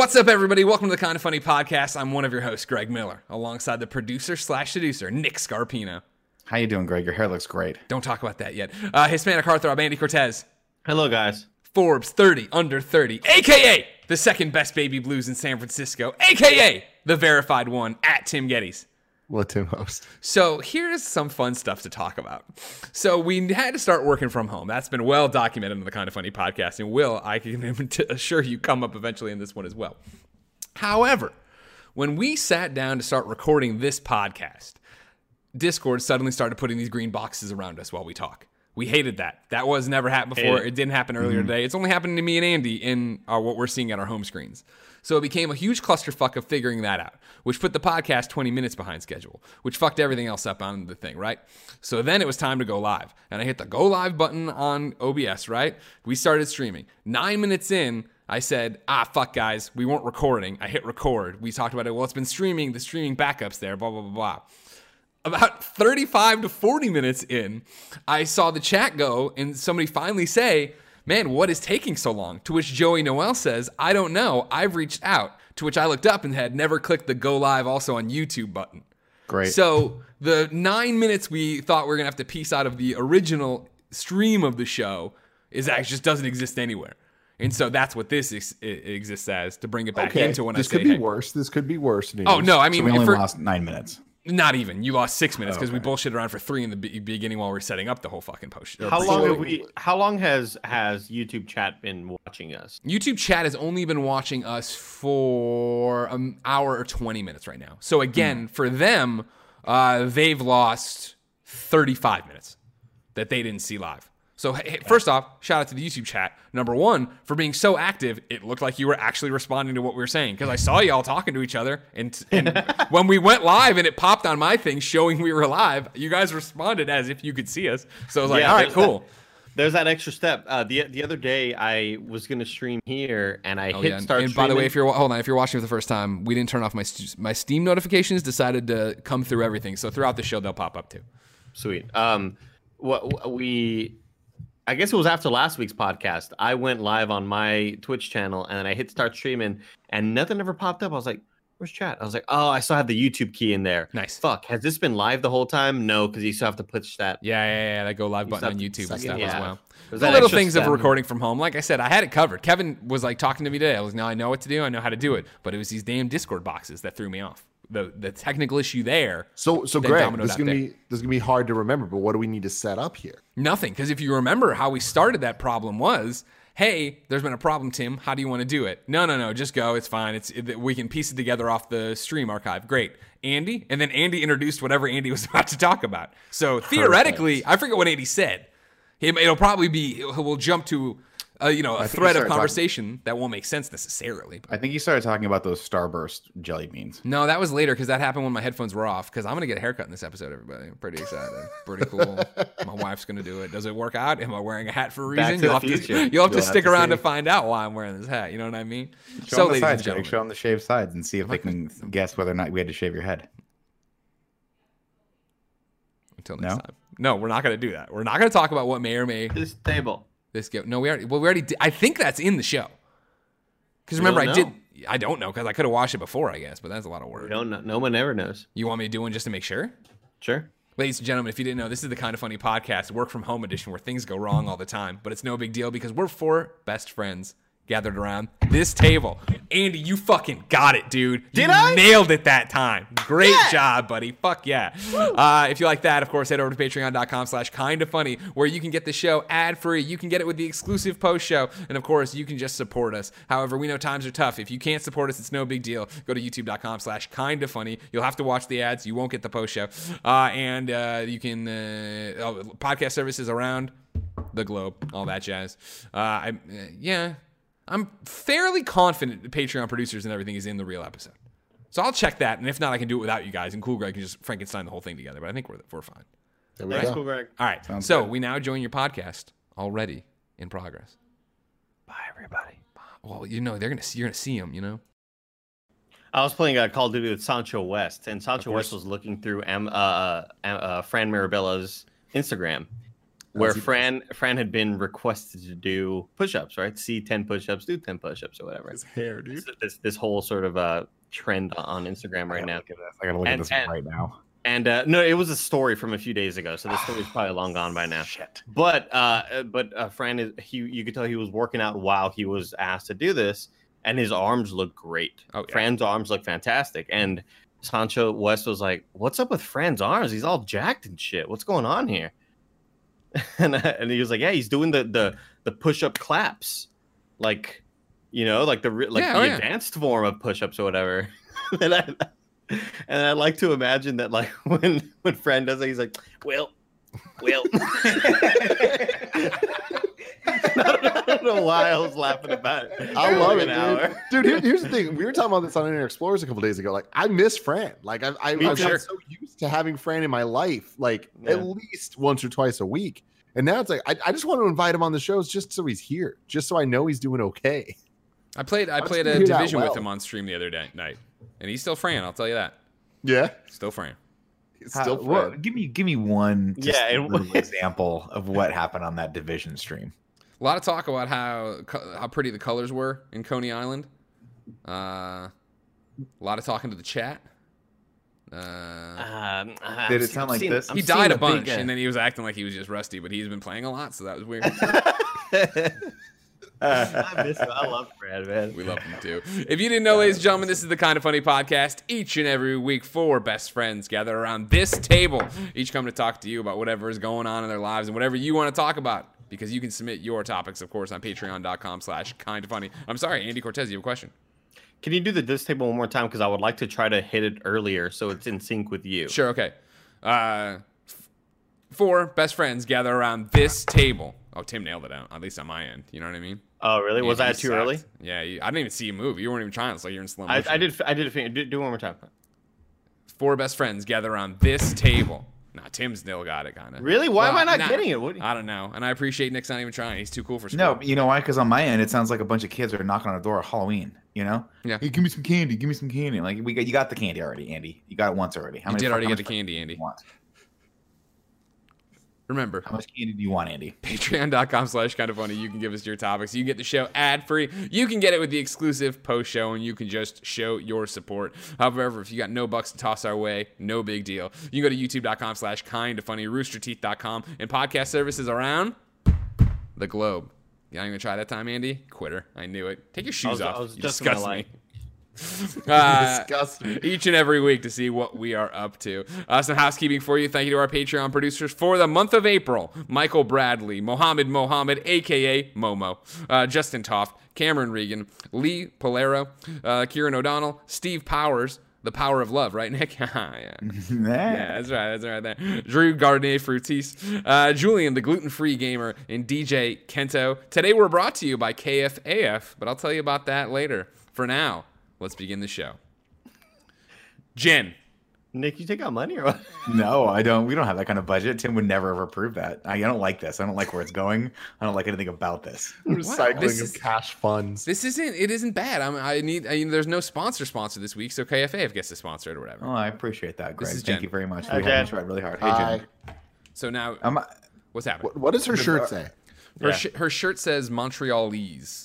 What's up, everybody? Welcome to the Kind of Funny podcast. I'm one of your hosts, Greg Miller, alongside the producer/seducer, Nick Scarpino. How you doing, Greg? Your hair looks great. Don't talk about that yet. Hispanic heartthrob, Andy Cortez. Hello, guys. Forbes 30 under 30, a.k.a. the second best baby blues in San Francisco, a.k.a. the verified one at Tim Geddes. Let Tim host. So here's some fun stuff to talk about. So we had to start working from home. That's been well documented in the Kind of Funny podcast, and will, I can assure you, come up eventually in this one as well. However, when we sat down to start recording this podcast, Discord suddenly started putting these green boxes around us while we talk. We hated that. That was never happened before. It didn't happen earlier today. It's only happened to me and Andy in what we're seeing at our home screens. So it became a huge clusterfuck of figuring that out, which put the podcast 20 minutes behind schedule, which fucked everything else up on the thing, right? So then it was time to go live. And I hit the go live button on OBS, right? We started streaming. 9 minutes in, I said, fuck, guys, we weren't recording. I hit record. We talked about it. Well, it's been streaming. The streaming backup's there, blah, blah, blah, blah. About 35 to 40 minutes in, I saw the chat go and somebody finally say, man, what is taking so long? To which Joey Noel says, I don't know. I've reached out. To which I looked up and had never clicked the go live also on YouTube button. Great. So the 9 minutes we thought we were going to have to piece out of the original stream of the show just doesn't exist anywhere. And so that's what this exists as, to bring it back into when I say, this could be worse. This could be worse. News. Oh, no, I mean, So we only lost 9 minutes. Not even. You lost 6 minutes because we bullshitted around for 3 in the beginning while we were setting up the whole fucking post. How long has YouTube chat been watching us? YouTube chat has only been watching us for an hour or 20 minutes right now. So again, for them, they've lost 35 minutes that they didn't see live. So hey, first off, shout out to the YouTube chat. Number one, for being so active, it looked like you were actually responding to what we were saying, because I saw y'all talking to each other. And when we went live and it popped on my thing showing we were live, you guys responded as if you could see us. So I was like, all right, cool. There's that extra step. The other day, I was going to stream here, and I hit start. And by the way, if you're watching for the first time, we didn't turn off my Steam notifications. Decided to come through everything. So throughout the show, they'll pop up too. Sweet. I guess it was after last week's podcast. I went live on my Twitch channel, and then I hit start streaming, and nothing ever popped up. I was like, where's chat? I was like, oh, I still have the YouTube key in there. Nice. Fuck, has this been live the whole time? No, because you still have to push that. Yeah, that go live button on YouTube and stuff as well. The little things of recording from home. Like I said, I had it covered. Kevin was like talking to me today. I was like, no, I know what to do. I know how to do it. But it was these damn Discord boxes that threw me off. The technical issue there. So Greg, this is gonna be hard to remember. But what do we need to set up here? Nothing, because if you remember how we started that problem was, hey, there's been a problem, Tim. How do you want to do it? No, just go. It's fine. We can piece it together off the stream archive. Great, Andy, and then Andy introduced whatever Andy was about to talk about. So theoretically, I forget what Andy said. It'll probably be we'll jump to a thread of conversation that won't make sense necessarily. I think you started talking about those Starburst jelly beans. No, that was later, because that happened when my headphones were off, because I'm going to get a haircut in this episode, everybody. I'm pretty excited. Pretty cool. My wife's going to do it. Does it work out? Am I wearing a hat for a reason? You'll have to stick around to find out why I'm wearing this hat. You know what I mean? Show them the sides, Greg. Show them the shaved sides and see if they can guess whether or not we had to shave your head. Until next time. No, we're not going to do that. We're not going to talk about what may or may... This table. No, we already did. I think that's in the show. Because remember, I don't know, because I could have watched it before, I guess, but that's a lot of work. We don't know. No one ever knows. You want me to do one just to make sure? Sure. Ladies and gentlemen, if you didn't know, this is the Kind of Funny podcast, work from home edition, where things go wrong all the time. But it's no big deal, because we're 4 best friends gathered around this table. Andy, you fucking got it, dude. Did I? Nailed it that time. Great job, buddy. Fuck yeah. If you like that, of course, head over to patreon.com/kindafunny, where you can get the show ad-free. You can get it with the exclusive post show. And of course, you can just support us. However, we know times are tough. If you can't support us, it's no big deal. Go to youtube.com/kindafunny. You'll have to watch the ads. You won't get the post show. And you can podcast services around the globe, all that jazz. I'm fairly confident the Patreon producers and everything is in the real episode. So I'll check that, and if not, I can do it without you guys, and Cool Greg can just Frankenstein the whole thing together, but I think we're fine. Thanks, Cool Greg. All right, so we now join your podcast already in progress. Bye, everybody. Well, you're gonna see them, I was playing Call of Duty with Sancho West, and Sancho West was looking through Fran Mirabella's Instagram, where Fran had been requested to do push-ups, right? See 10 push-ups, do 10 push-ups or whatever. His hair, dude. This whole sort of trend on Instagram right now. I gotta look at this right now. And no, it was a story from a few days ago, so the story's probably long gone by now. Shit. But Fran you could tell he was working out while he was asked to do this, and his arms look great. Oh, yeah. Fran's arms look fantastic, and Sancho West was like, "What's up with Fran's arms? He's all jacked and shit. What's going on here?" and he was like, "Yeah, he's doing the push-up claps, like, you know, like the advanced form of push-ups or whatever." And I like to imagine that, like, when Fran does it, he's like, well. I don't know why I was laughing about it. I love it, dude. Here's the thing. We were talking about this on Internet Explorers a couple days ago. Like, I miss Fran. Like, I'm so used to having Fran in my life, like, at least once or twice a week. And now it's like, I just want to invite him on the shows just so he's here, just so I know he's doing okay. I played a division with him on stream the other night, and he's still Fran. I'll tell you that. Yeah, still Fran. He's still Fran. Give me one little example of what happened on that division stream. A lot of talk about how pretty the colors were in Coney Island. A lot of talking to the chat. Did it sound like this? He died a bunch, and then he was acting like he was just rusty, but he's been playing a lot, so that was weird. I miss him. I love Fran, man. We love him too. If you didn't know, ladies and gentlemen, this is the Kind of Funny podcast. Each and every week, 4 best friends gather around this table, each come to talk to you about whatever is going on in their lives and whatever you want to talk about. Because you can submit your topics, of course, on patreon.com/kindoffunny. I'm sorry, Andy Cortez, you have a question. Can you do this table one more time? Because I would like to try to hit it earlier so it's in sync with you. Sure, okay. 4 best friends gather around this table. Oh, Tim nailed it out, at least on my end. You know what I mean? Oh, really? Was that too early? Yeah, I didn't even see you move. You weren't even trying. It's like you're in slow motion. I did do one more time. 4 best friends gather around this table. Nah, Tim still got it, kind of. Really? Why am I not getting it? I don't know. And I appreciate Nick's not even trying. He's too cool for school. No, you know why? Because on my end, it sounds like a bunch of kids are knocking on a door at Halloween. You know? Yeah. Hey, give me some candy. Give me some candy. Like you got the candy already, Andy. You got it once already. You did already get the candy, Andy. Remember, how much candy do you want, Andy? Patreon.com/kindoffunny. You can give us your topics. You can get the show ad-free. You can get it with the exclusive post-show, and you can just show your support. However, if you got no bucks to toss our way, no big deal. You can go to youtube.com/kindoffunny, roosterteeth.com, and podcast services around the globe. You not even gonna try that time, Andy? Quitter. I knew it. Take your shoes off. You disgust me. Disgust me. Each and every week to see what we are up to. Some housekeeping for you. Thank you to our Patreon producers for the month of April: Michael Bradley, Mohammed, aka Momo, Justin Toft, Cameron Regan, Lee Polero, Kieran O'Donnell, Steve Powers. The power of love, right, Nick? Yeah, that's right there. Drew Gardner Frutis, Julian, the gluten-free gamer, and DJ Kento. Today we're brought to you by KFAF, but I'll tell you about that later. For now, let's begin the show. Jen. Nick, you take out money or what? No, I don't. We don't have that kind of budget. Tim would never ever approve that. I don't like this. I don't like where it's going. I don't like anything about this. Recycling of cash funds. It isn't bad. There's no sponsor this week, so KFAF gets to sponsor it or whatever. Oh, I appreciate that, Greg. Thank you very much. Hi, we have tried really hard. Hey, Jen. So now, what's happening? What does her shirt say? Her shirt says Montrealese.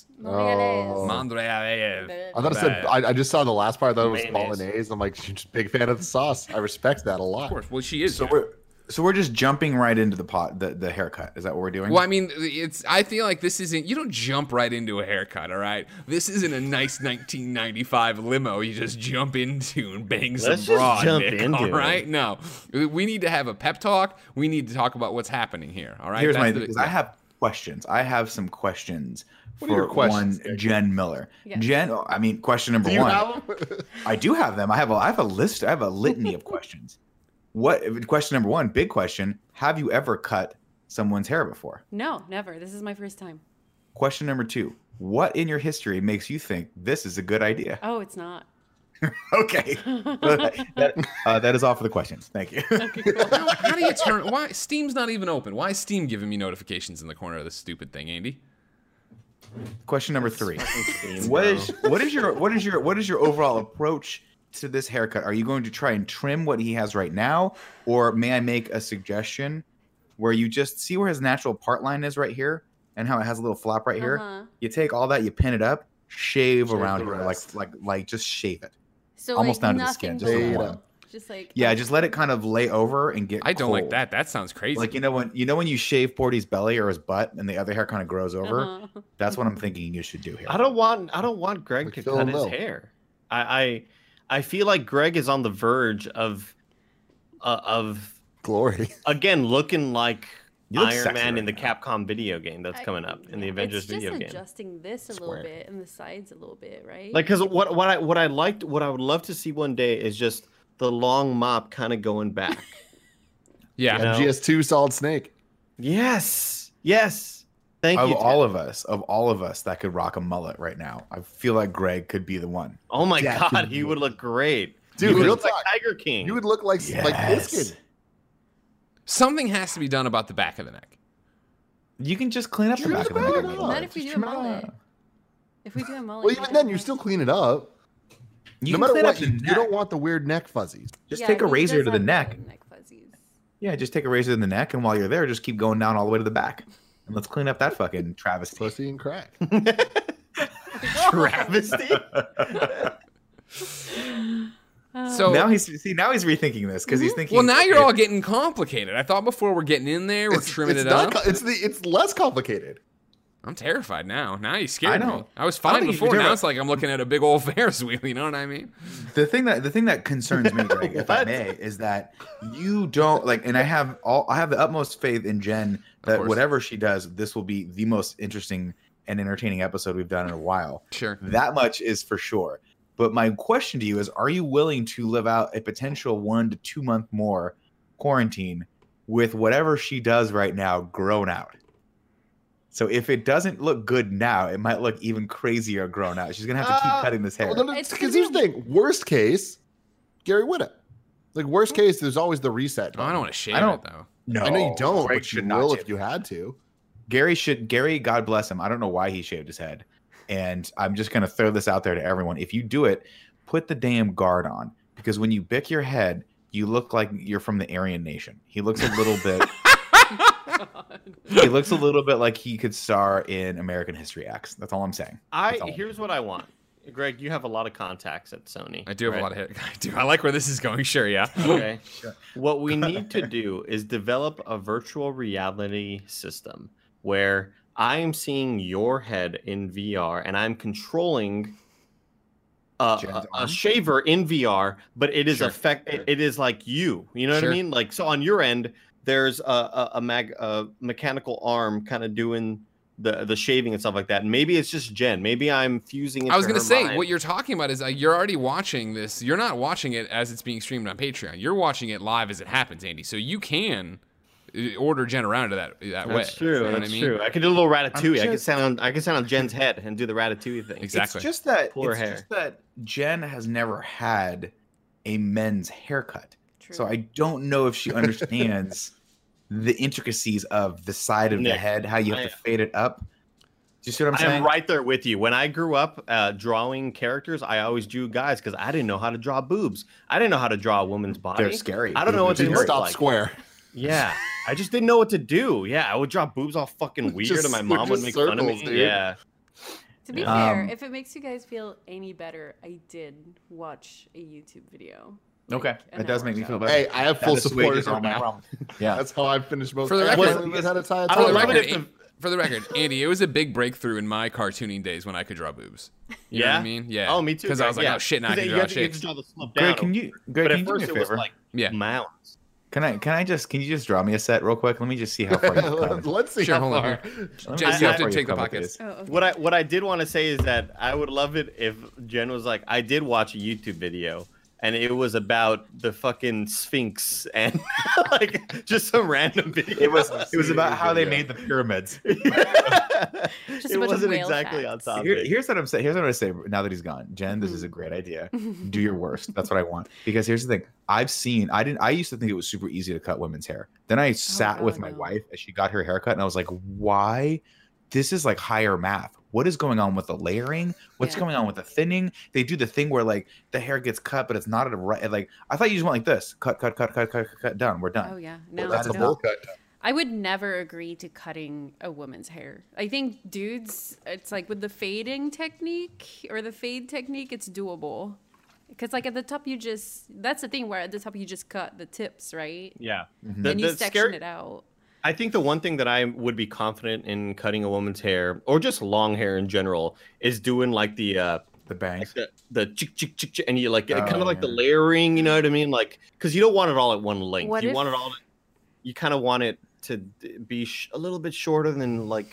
Montrealese. I thought it said. I just saw the last part. I thought it was Bolognese. I'm like, she's just a big fan of the sauce. I respect that a lot. Of course. Well, she is. So we're just jumping right into the haircut. Is that what we're doing? Well, I mean, I feel like this isn't. You don't jump right into a haircut, all right? This isn't a nice 1995 limo. You just jump into and bang some broad. All right? No, we need to have a pep talk. We need to talk about what's happening here. All right. Because I have questions. I have some questions. For one, Jen Miller. Yes. Jen, I mean, question number one. Have them? I do have them. I have a list. I have a litany of questions. Question number one, big question. Have you ever cut someone's hair before? No, never. This is my first time. Question number 2, what in your history makes you think this is a good idea? Oh, it's not. Okay. That is all for the questions. Thank you. Okay, cool. How do you turn? Why Steam's not even open? Why is Steam giving me notifications in the corner of this stupid thing, Andy? Question number 3. What is your overall approach to this haircut? Are you going to try and trim what he has right now, or may I make a suggestion? where you just see where his natural part line is right here, and how it has a little flap right here. You take all that, you pin it up, shave around here, like just shave it, So almost like down to the skin, just below. one. Just like Just let it kind of lay over and get. I don't like cold. that. That sounds crazy. Like when you shave Porty's belly or his butt, and the other hair kind of grows over. That's what I'm thinking you should do here. I don't want Greg Like to Phil cut his Mill. hair. I feel like Greg is on the verge of Glory. again looking like You look Iron sexy Man right in the now. Capcom video game that's coming up in the Avengers video It's game. just adjusting this a Square. little bit and the sides a little bit, right? Like, because what I would love to see one day is just the long mop kind of going back. yeah. You know? GS2 Solid Snake. Yes. Thank Of you. all of us that could rock a mullet right now, I feel like Greg could be the one. Oh my Yeah, God, he would look great, Dude, He would real look like talk. Tiger King. You would look like Yes. this kid. Something has to be done about the back of the neck. You can just clean up the Trim back the of the neck. back a up. little. Not if we Just do a trim it mullet. up. If we do a mullet. Well, you even don't then, you have- still clean it up. You No can matter clean what, up the you neck. don't want the weird neck fuzzies. Just Yeah, take a he razor does to the have neck. Neck fuzzies. Yeah, just take a razor to the neck, and while you're there, just keep going down all the way to the back, and let's clean up that fucking travesty. Pussy and crack. Travesty. So Now he's rethinking this because he's thinking. well, now you're all getting complicated. I thought before we're getting in there, we're trimming it up. It's less complicated. I'm terrified now. Now you scared I know. me. I was I don't fine think you should before. do Now it. it's like I'm looking at a big old Ferris wheel. You know what I mean? The thing that concerns me, Greg, if I What? may, is that you don't like, and I have the utmost faith in Jen that course. whatever she does, this will be the most interesting and entertaining episode we've done in a while. Sure. That much is for sure. But my question to you is, are you willing to live out a potential 1 to 2 month more quarantine with whatever she does right now grown out? So if it doesn't look good now, it might look even crazier grown out. She's gonna have to keep cutting this hair. It's Because gonna here's the be- thing: worst case, Gary Whitta. Like worst case, there's always the reset. Oh, I button. don't want to shave I don't- it though. No, I know you don't, Greg but you should not will shave if you had to. Gary, God bless him. I don't know why he shaved his head. And I'm just going to throw this out there to everyone. If you do it, put the damn guard on. Because when you bick your head, you look like you're from the Aryan Nation. He looks a little bit. He looks a little bit like he could star in American History X. That's all I'm saying. That's all. Here's what I want. Greg, you have a lot of contacts at Sony. I do have right? a lot of hair. I do. I like where this is going. Sure, yeah. Okay. What we need to do is develop a virtual reality system where I am seeing your head in VR and I'm controlling Jen's a arm? shaver in VR, but it is Sure. it is like you. You know what Sure. I mean? Like so on your end, there's a mechanical arm kind of doing the shaving and stuff like that. And maybe it's just Jen. Maybe I'm fusing. I was going gonna to say what you're talking about is you're already watching this. You're not watching it as it's being streamed on Patreon. You're watching it live as it happens, Andy. So you can order Jen around to that way. That's true. You know what That's I mean? true. I could do a little ratatouille. just- I could sound on Jen's head and do the ratatouille thing. Exactly. It's just that Pull her it's hair. just that Jen has never had a men's haircut. True. So I don't know if she understands the intricacies of the side of the Nick, head, how you have to fade it up. Do you see what I'm I saying? am right there with you. When I grew up drawing characters, I always drew guys because I didn't know how to draw boobs. I didn't know how to draw a woman's body. They're scary. I don't know what They're they Didn't look stop like. square. Yeah, I just didn't know what to do. Yeah, I would draw boobs all fucking weird, Just- and my they're mom would just make fun of me. circles, dude. Yeah, To be Yeah. fair, if it makes you guys feel any better, I did watch a YouTube video. Okay, an that does hour make me ago. feel better. Hey, I have full That support assuages all for my now. problems. Yeah. That's how I finished most. For the I record- finally learned how to tie a I For would the love tie. it record, if the- for the record, Andy, it was a big breakthrough in my cartooning days when I could draw boobs. You know what I Yeah? mean? Yeah. Oh, me too. Because I Greg, was like, yeah. oh shit, now I 'Cause can you draw have to- you have shapes. to draw the slope Greg, down. can you but do at me first a it was favor? like Yeah. mounds. Can you just draw me a set real quick? Let me just see how far you've come. Let's see Sure, how hold on far. here. Let me Jess, see you how have to far take you've the come with podcast. this. Oh, okay. What I did want to say is that I would love it if Jen was like, I did watch a YouTube video and it was about the fucking Sphinx and like just some random video. It was about how they made the pyramids. Just a it bunch of wasn't whale exactly on facts. topic. Here's what I'm saying. Here's what I say. Now that he's gone, Jen, this is a great idea. Do your worst. That's what I want. Because here's the thing. I used to think it was super easy to cut women's hair. Then I sat with God, my no. wife as she got her haircut, and I was like, why? This is like higher math. What is going on with the layering? What's Yeah. going on with the thinning? They do the thing where like the hair gets cut, but it's not at a right. Like I thought you just went like this, cut, done. We're done. Oh yeah, Well, no, that's a no. bowl cut. I would never agree to cutting a woman's hair. I think dudes, it's like with the fading technique or the fade technique, it's doable. Because like at the top, that's the thing where at the top you just cut the tips, right? Yeah. And you section it out. I think the one thing that I would be confident in cutting a woman's hair, or just long hair in general, is doing like the bangs, like the chick chick chick chick, and you like kind of like the layering. You know what I mean? Like, because you don't want it all at one length. Want it all. You kind of want it to be a little bit shorter than like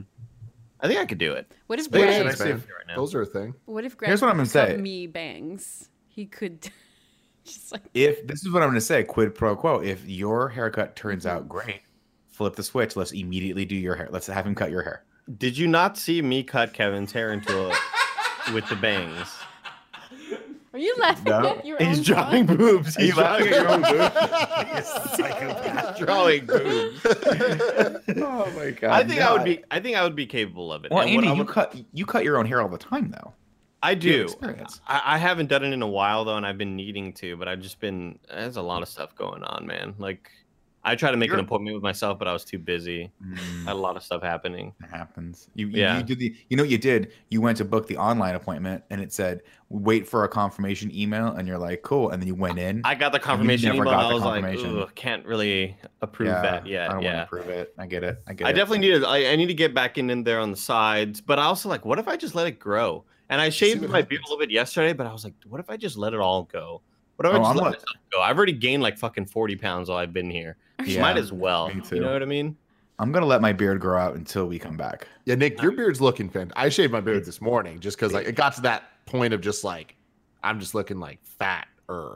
I think I could do it. What if Greg? Greg? Those are a thing. What if Greg? Here's what I'm gonna say. Me bangs. He could. Just like. If this is what I'm gonna say, quid pro quo. If your haircut turns out great, flip the switch. Let's immediately do your hair. Let's have him cut your hair. Did you not see me cut Kevin's hair into with the bangs? Are you laughing at your own He's drawing boobs. He's laughing at your own boobs. Drawing boobs. Oh my god! I think I would be capable of it. Well, Andy, you cut your own hair all the time, though. I do. I haven't done it in a while though, and I've been needing to, but I've just been. There's a lot of stuff going on, man. Like, I tried to make an appointment with myself, but I was too busy. I had a lot of stuff happening. It happens. You did what you did? You went to book the online appointment, and it said wait for a confirmation email, and you're like, cool. And then you went in. I got the confirmation email, and I was like, ugh, can't really approve that yet. I don't want to approve it. I get it. I definitely need it. I need to get back in there on the sides, but I also like, what if I just let it grow? And I shaved my beard a little bit yesterday, but I was like, what if I just let it all go? What if I just let myself go? I've already gained like fucking 40 pounds while I've been here. Yeah, might as well. You know what I mean? I'm gonna let my beard grow out until we come back. Yeah, Nick, your beard's looking fantastic. I shaved my beard this morning just because like it got to that point of just like I'm just looking like fat.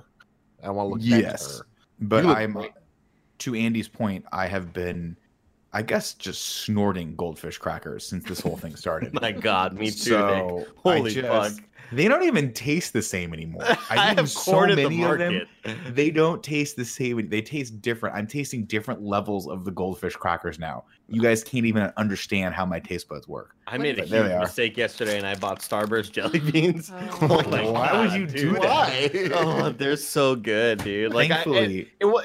I want to look. Yes, but I'm to Andy's point. I have been, I guess, just snorting goldfish crackers since this whole thing started. My God, me too. So Nick. Holy fuck. They don't even taste the same anymore. I have so many of them. They don't taste the same. They taste different. I'm tasting different levels of the goldfish crackers now. You guys can't even understand how my taste buds work. I made a huge mistake yesterday, and I bought Starburst jelly beans. Oh my God, why would you do that? Oh, they're so good, dude. Like, thankfully,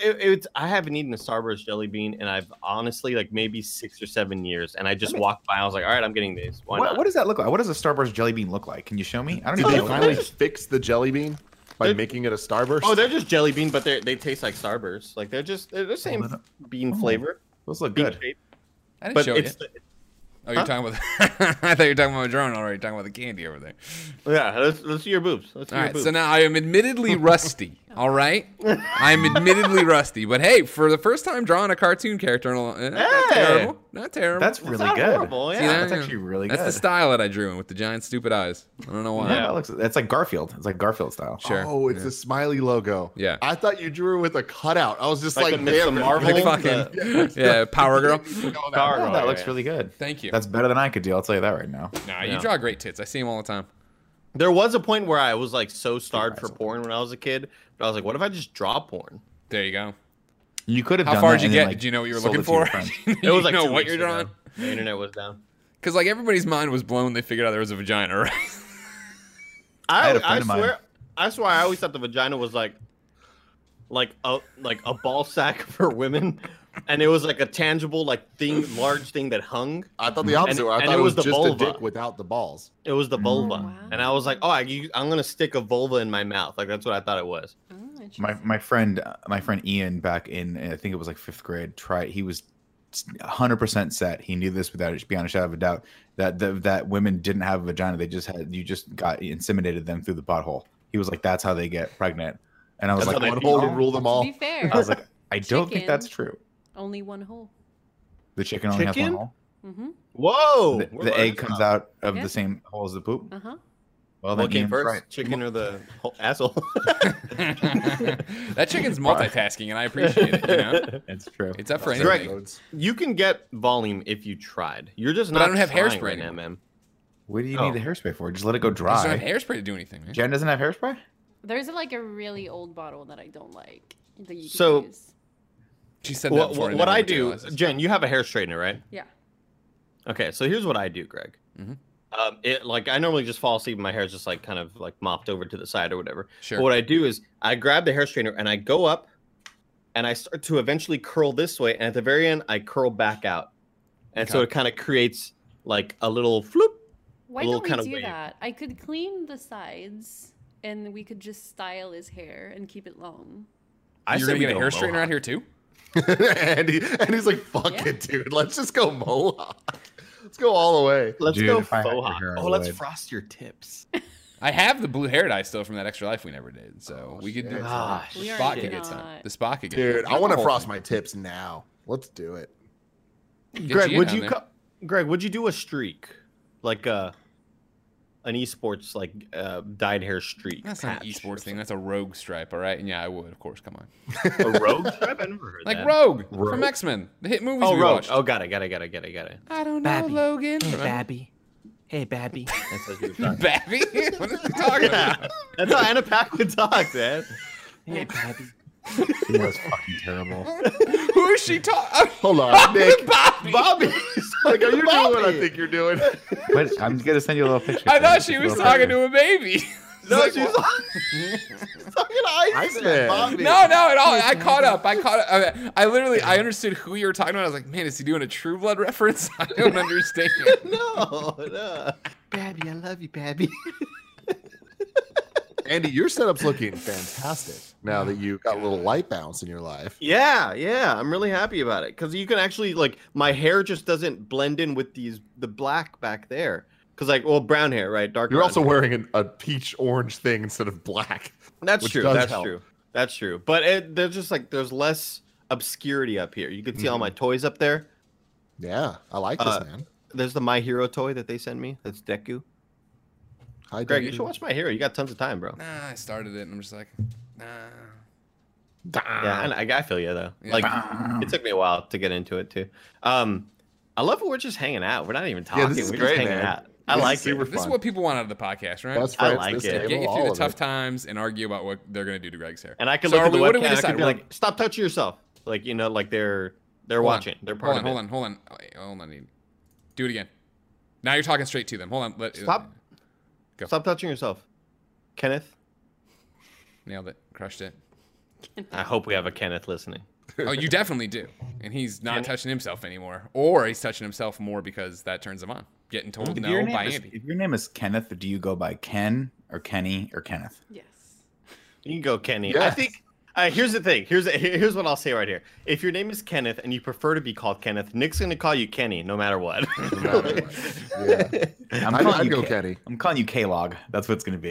I haven't eaten a Starburst jelly bean, and I've honestly like maybe 6 or 7 years, and I just walked by. I was like, all right, I'm getting these. Why not? What does that look like? What does a Starburst jelly bean look like? Can you show me? I don't Did they finally fix the jelly bean by making it a Starburst? Oh, they're just jelly bean, but they taste like Starburst. Like they're the same bean flavor. Those look good. I didn't show you. Oh, you're talking about. I thought you were talking about a drone already. Talking about the candy over there. Yeah, let's see your boobs. All right, so now I am admittedly rusty. All right, I'm admittedly rusty, but hey, for the first time drawing a cartoon character, not terrible. Not terrible. That's really good. Horrible, yeah. That's actually really good. That's the style that I drew in with the giant stupid eyes. I don't know why. Yeah, that's like Garfield. It's like Garfield style. Sure. Oh, it's a smiley logo. Yeah. I thought you drew with a cutout. I was just like the Marvel, Power Girl. Power Girl. That looks really good. Thank you. That's better than I could do. I'll tell you that right now. Nah, you draw great tits. I see them all the time. There was a point where I was like so starved for porn when I was a kid, but I was like, what if I just draw porn? There you go. You could have. How done far that did you and get? then, like, Did you know what you were sold looking it to your for? friend. It was like you know 2 what weeks you're drawing. ago. The internet was down. Because like everybody's mind was blown. They figured out there was a vagina, right? I swear, I always thought the vagina was like a ball sack for women, and it was like a tangible large thing that hung. I thought the opposite. I thought it was just a dick without the balls. It was the vulva, wow. and I was like, oh, I'm gonna stick a vulva in my mouth. Like that's what I thought it was. My friend Ian back in I think it was like 5th grade he was 100% set. He knew this without beyond a shadow of a doubt that women didn't have a vagina. You just got inseminated them through the butthole. He was like, that's how they get pregnant. And I was like, one hole to rule them all. To be fair, I was like, I don't think that's true. Only one hole. The chicken only has one hole. Mm-hmm. Whoa! The egg comes out of the same hole as the poop. Uh-huh. Well, what came first, right. chicken or the asshole? That chicken's multitasking, and I appreciate it. You know, it's true. It's up for anything. anything. You can get volume if you tried. You're just not. But I don't have hairspray right now, man. What do you need the hairspray for? Just let it go I dry. don't have hairspray to do anything, man. Jen doesn't have hairspray? There's like a really old bottle that I don't like that you can So- use. She said that before. What I do, Jen, you have a hair straightener, right? Yeah. Okay, so here's what I do, Greg. I normally just fall asleep and my hair is just like kind of like mopped over to the side or whatever. Sure. But what I do is I grab the hair straightener and I go up and I start to eventually curl this way, and at the very end, I curl back out, and so it kind of creates like a little floop. Why little don't kind we of do wave. that? I could clean the sides, and we could just style his hair and keep it long. I You're said gonna we get a go hair straightener mohawk. out here too? and he's like, fuck Yeah. it, dude. Let's just go mohawk. Let's go all the way. Let's Dude, go if I had faux your hawk. hair, I Oh, let's would. frost your tips. I have the blue hair dye still from that extra life we never did, so we could do shit. it. Ah, We are Spot could get some. not. The spot could get Dude, some. I want to Whole frost thing. my tips now. Let's do it. Get Greg, in would down you there. Greg, would you do a streak, like an esports like dyed hair streak? That's not an patch esports or thing. That's a rogue stripe, all right? And yeah, I would, of course. Come on. something? A rogue stripe? I never heard Like that. Rogue, Rogue? from X-Men, the hit movies Oh, we rogue. watched. Oh, got it. I don't know, Babby. Logan. Hey, Remember? Babby. Hey, Babby. That's what you were talking. Babby? What are you talking about? That's how Anna Paquin talks, man. Hey, Babby. It was fucking terrible. Who is she talking? Hold on, Nick. Bobby. Bobby. Like, are you doing what I think you're doing? But I'm gonna send you a little picture. I thought she was talking to a baby. No, Like, she's talking Iceman. Bobby. No, at all. I caught up. I literally, I understood who you were talking about. I was like, man, is he doing a True Blood reference? I don't understand. No. Babby, I love you, Babby. Andy, your setup's looking fantastic now that you got a little light bounce in your life. Yeah, I'm really happy about it because you can actually like my hair just doesn't blend in with the black back there because like brown hair, right? Dark. You're brown also hair. wearing a peach orange thing instead of black. That's which true. does That's help. true. That's true. But there's just like there's less obscurity up here. You can see all my toys up there. Yeah, I like this, man. There's the My Hero toy that they send me. That's Deku. Hi, Greg, Deku. you should watch My Hero. You got tons of time, bro. Nah, I started it and I'm just like, nah. Yeah, and I feel you though. Yeah. Like it took me a while to get into it too. I love it. We're just hanging out. We're not even talking. this is We're great, just hanging man. out. I This is like super it. This is fun. what people want out of the podcast, right? Best I friends like this it. table, Get you all through the of tough it. times and argue about what they're gonna do to Greg's hair. And I can So look are at the we- what do we webcam. I decide? can be We're- like, stop touching yourself. Like like they're Hold on. watching. They're part of it. Hold on. Oh, wait, hold on. Do it again. Now you're talking straight to them. Hold on. Stop. Go. Stop touching yourself, Kenneth. Nailed it. Crushed it. I hope we have a Kenneth listening. Oh, you definitely do. And he's not Can- touching himself anymore. Or he's touching himself more because that turns him on. Getting told If no your name by is- Andy. If your name is Kenneth, do you go by Ken or Kenny or Kenneth? Yes. You can go, Kenny. I Yes. think. Here's the thing. Here's what I'll say right here. If your name is Kenneth and you prefer to be called Kenneth, Nick's gonna call you Kenny no matter what. Yeah. I'm I'd calling you go K- Kenny. I'm calling you K-Log. That's what it's gonna be.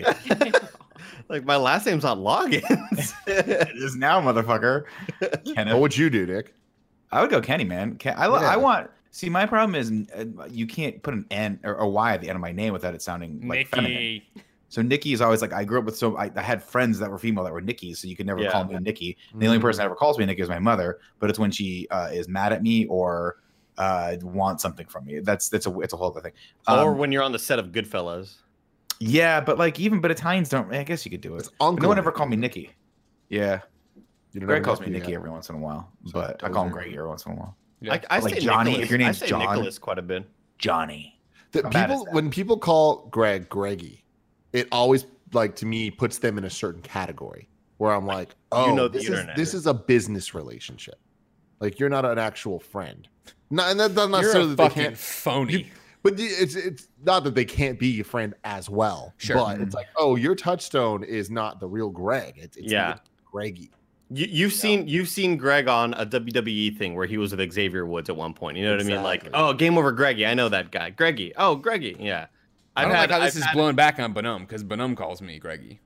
Like my last name's not Loggins. It is now, motherfucker. Kenneth. What would you do, Nick? I would go Kenny, man. I Yeah. want. See, my problem is you can't put an N or a Y at the end of my name without it sounding like feminine. Nikki. So Nikki is always like I grew up with. So I had friends that were female that were Nikki, so you could never Yeah. call me Nikki. And the only person that ever calls me Nikki is my mother, but it's when she is mad at me or wants something from me. It's a whole other thing. Or when you're on the set of Goodfellas. Yeah, but like but Italians don't. I guess you could do it. It's But Uncle no one ever Nick. called me Nikki. Yeah, You don't Greg have calls enough me to Nikki yet. every once in a while, So but I call him those are- Greg every once in a while. Yeah. I Like say Johnny, Nicholas. if your name's I say John. Nicholas quite a bit. Johnny. The How bad is people that? when people call Greg Greggy, it always like to me puts them in a certain category where I'm like, oh, know the this internet. is a business relationship. Like you're not an actual friend. No, and that's not You're necessarily a that they fucking can't. phony. But it's not that they can't be your friend as well. Sure. But it's like, oh, your touchstone is not the real Greg. It's Yeah. Greggy. You've seen Greg on a WWE thing where he was with Xavier Woods at one point. You know what I mean? Like, Exactly. oh, Game Over Greggy. I know that guy. Greggy. Oh, Greggy. Yeah. I don't like how this I've is had- blowing back on Bonum because Bonum calls me Greggy.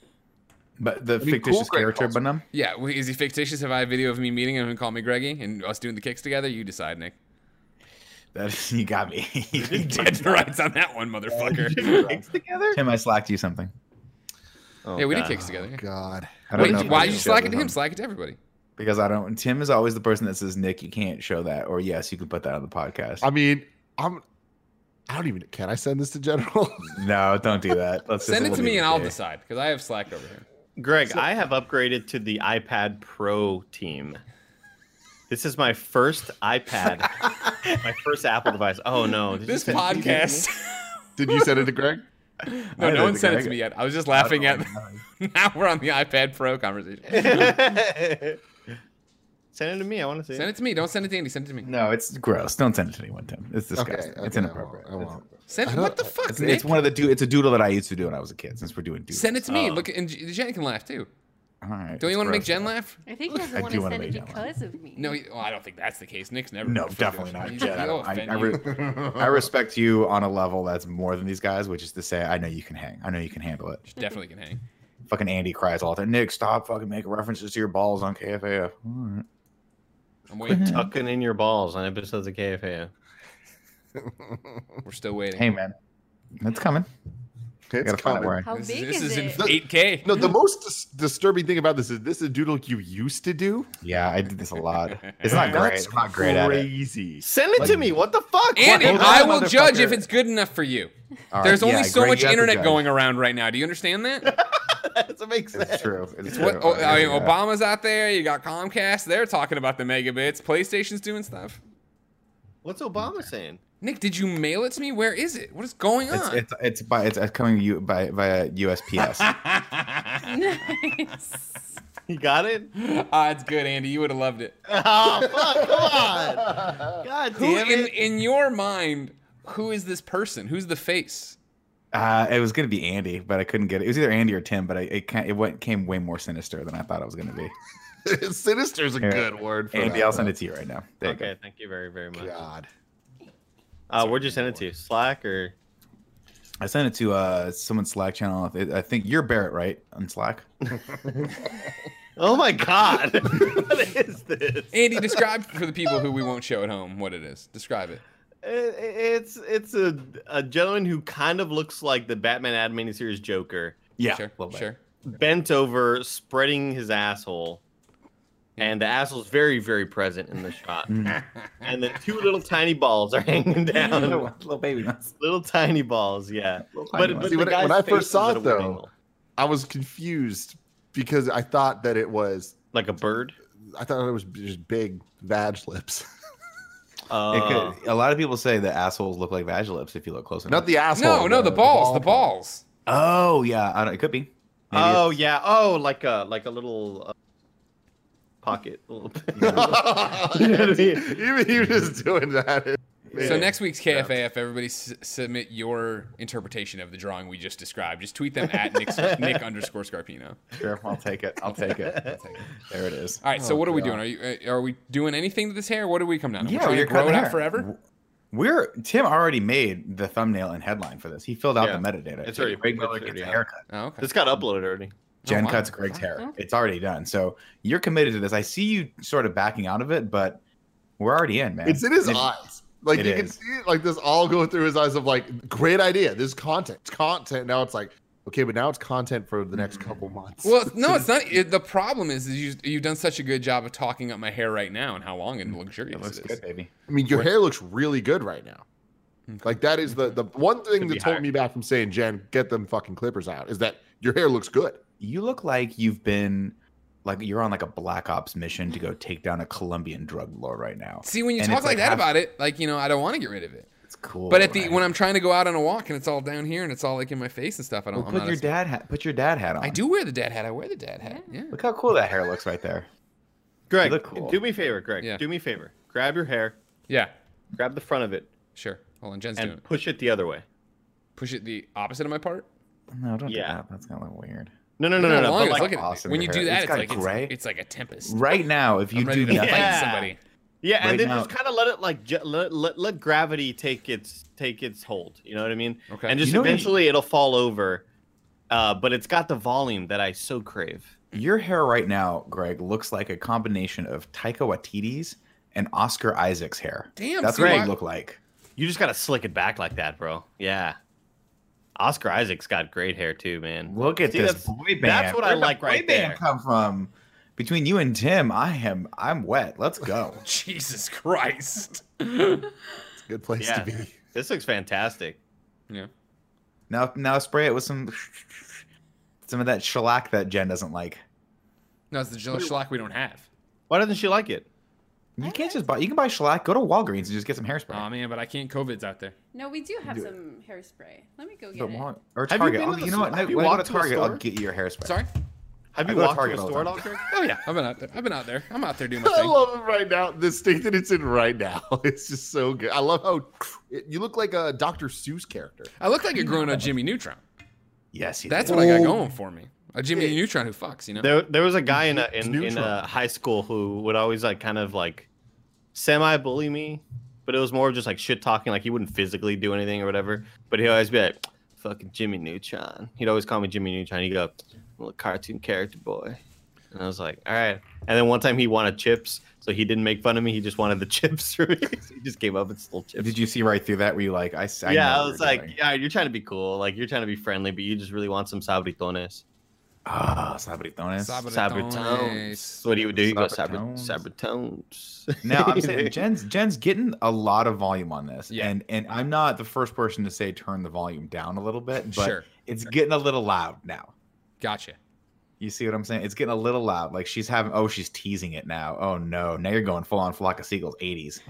But the mean, fictitious Cool Greg character, calls me. Bonum. Yeah, is he fictitious? If I have video of me meeting him and call me Greggy and us doing the kicks together, you decide, Nick. That you got me. Dead to rights on that one, motherfucker. Kicks together? Tim, I slacked you something. Oh, Yeah, we did God. kicks together. God. I don't know if Why I did you should slack show it to him? this Slack it to everybody. Because I don't. Tim is always the person that says, "Nick, you can't show that," or "Yes, you can put that on the podcast." I mean, I don't even. Can I send this to General? No, don't do that. Let's just Send it to me leave and I'll there. decide because I have Slack over here. Greg, I have upgraded to the iPad Pro team. This is my first iPad, my first Apple device. Oh no! Did you This send- did you send podcast. Did you send it to Greg? No, I no one did, sent it Greg. to me yet. I was just laughing at. I don't know. Now we're on the iPad Pro conversation. me? Send it to me. I want to see Send it to me. Don't send it to Andy. Send it to me. No, it's gross. Don't send it to anyone, Tim. It's disgusting. Okay, It's inappropriate. I won't. Send what the fuck? It's, Nick? it's one of the it's a doodle that I used to do when I was a kid. Since we're doing doodles. Send it to me. Oh. Look, and Jen can laugh too. All right. Don't you it's want to make gross, Jen though. laugh? I think he doesn't I want do to wanna send it make that because of me. No, I don't think that's the case. Nick's never. No, been definitely not. He's- Jen, he'll I offend you. I respect you on a level that's more than these guys, which is to say, I know you can hang. I know you can handle it. Definitely can hang. Fucking Andy cries all the time. Nick, stop fucking making references to your balls on KFAF. All right. I'm waiting. tucking in your balls on episodes of KFA. We're still waiting. Hey, man. It's coming. It's Gotta find out coming. where I- How This big is is in it? 8K. No, the most disturbing thing about this is a doodle you used to do. Yeah, I did this a lot. It's not great. I'm not great at it. Crazy. Send it to me. What the fuck? Andy, Hold on, I will judge if motherfucker. it's good enough for you. All right, There's only yeah, so Greg, much you have to internet judge. going around right now. Do you understand that? That doesn't make sense. It's true. It's What? true. Oh, I mean, Yeah. Obama's out there. You got Comcast. They're talking about the megabits. PlayStation's doing stuff. What's Obama saying? Nick, did you mail it to me? Where is it? What is going on? It's coming via USPS. Nice. You got it? It's good, Andy. You would have loved it. Oh, fuck. Come on. God Who damn in, it. in your mind? Who is this person? Who's the face? It was gonna be Andy, but I couldn't get it. It was either Andy or Tim, but it came way more sinister than I thought it was gonna be. Sinister is a Here. good word for Andy, that. I'll send it to you right now. There you Okay, thank you very, very much. God. Where'd you send it to? Slack or? go. I sent it to someone's Slack channel. I think you're Barrett, right? On Slack. Oh my God. What is this? Andy, describe for the people who we won't show at home what it is. Describe it. It's a gentleman who kind of looks like the Batman animated series Joker, Yeah, Sure. a little bit. Sure. bent over, spreading his asshole, and the asshole's very, very present in the shot. And then two little tiny balls are hanging down. little baby nuts. Little tiny balls, yeah. tiny But ones. See, the when guy's I face first is saw at a it, weird though, angle. I was confused because I thought that it was. Like a bird. I thought it was just big vag lips. A lot of people say the assholes look like vag lips if you look close enough. Not the asshole. No, the balls. The balls. Oh yeah, I don't, it could be. Maybe Oh yeah. Oh, like a little pocket. Even you just doing that. So next week's KFAF, everybody submit your interpretation of the drawing we just described. Just tweet them at Nick_Scarpino. Sure, I'll take it. I'll take it. There it is. All right. So what are we doing? Are we doing anything to this hair? What do we come down to? Yeah, We're trying you're to grow cutting it out hair. forever. Tim already made the thumbnail and headline for this. He filled out Yeah. the metadata. It's already- Greg it's Miller already gets a out. haircut. Oh, okay. This got uploaded already. Jen wow. cuts Greg's hair. Okay. It's already done. So you're committed to this. I see you sort of backing out of it, but we're already in, man. It's in his And eyes. Like it you can is. see it like this all go through his eyes of like, great idea. This is content. It's content. Now it's like, okay, but now it's content for the next couple months. Well, no, it's not. The problem is you've done such a good job of talking up my hair right now and how long and It luxurious looks it is. good, baby. I mean, your hair looks really good right now. Like that is the one thing Could be that's holding higher. me back from saying, Jen, get them fucking clippers out, is that your hair looks good. You look like you've been like you're on like a Black Ops mission to go take down a Colombian drug lord right now. See, when you And talk it's like that half- about it, like I don't want to get rid of it. It's cool. But right? when I'm trying to go out on a walk and it's all down here and it's all like in my face and stuff, I don't. Well, I'm put not your as- dad hat. Put your dad hat on. I do wear the dad hat. I wear the dad hat. Yeah. Look how cool that hair looks right there. Greg, You look cool. do me a favor, Greg. Yeah. Do me a favor. Grab your hair, Yeah. grab the front of it, Sure. Hold on. Jen's doing and it. push it the other way. Push it the opposite of my part. No, don't do Yeah. that. That's gonna look weird. No. Look But how long it is. like, Look at awesome when you your do hair. that, It's it's got like gray. it's like a tempest. Right now, if you I'm ready do to nothing, fight Yeah. somebody. yeah, right and then now- just kind of let it like let gravity take its hold. You know what I mean? Okay. And just You know what eventually it'll fall over. But it's got the volume that I so crave. your hair right now, Greg, looks like a combination of Taika Waititi's and Oscar Isaac's hair. Damn, That's see, what why- they look like. You just gotta slick it back like that, bro. Yeah. Oscar Isaac's got great hair too, man. Look at See, this that's- boy band. that's what I Where'd the like boy right band there. come from? Between you and Tim, I'm wet. Let's go. Jesus Christ. It's a good place Yeah. to be. This looks fantastic. Yeah. Now spray it with some of that shellac that Jen doesn't like. No, it's the shellac we don't have. Why doesn't she like it? You can't just buy. You can buy shellac. Go to Walgreens and just get some hairspray. Oh man, but I can't. COVID's out there. No, we do have some hairspray. Let me go get But it. or Have you Target. been Oh, to the you know what? store? Have you When I go walked to to a Target, I'll store? get you your hairspray. Sorry. Have I you go to walked to a Target all the store at time. all, Greg? Oh yeah, I've been out there. I'm out there doing my I thing. love it right now. The state that it's in right now. It's just so good. I love how you look like a Dr. Seuss character. I look like a grown-up Jimmy Neutron. Yes, you That's did. what I got going for me. A Jimmy Neutron who fucks, you know. There was a guy in Neutron. high school who would always like kind of like semi-bully me, but it was more of just like shit talking. Like he wouldn't physically do anything or whatever, but he'd always be like, "Fucking Jimmy Neutron." He'd always call me Jimmy Neutron. He'd go, "Little cartoon character boy," and I was like, "All right." And then one time he wanted chips, so he didn't make fun of me. He just wanted the chips for me. So he just came up and stole chips. Did you see right through that? Were you like, I Yeah, know I what was you're like, doing. yeah, you're trying to be cool, like you're trying to be friendly, but you just really want some sabritones. Ah, sabritones. Sabritones. That's what he would do. He goes Sabritones. sabritones. Now I'm saying Jen's getting a lot of volume on this, Yeah. and I'm not the first person to say turn the volume down a little bit, but Sure. it's getting a little loud now. Gotcha. You see what I'm saying? It's getting a little loud. Like she's teasing it now. Oh no, now you're going full on Flock of Seagulls 80s.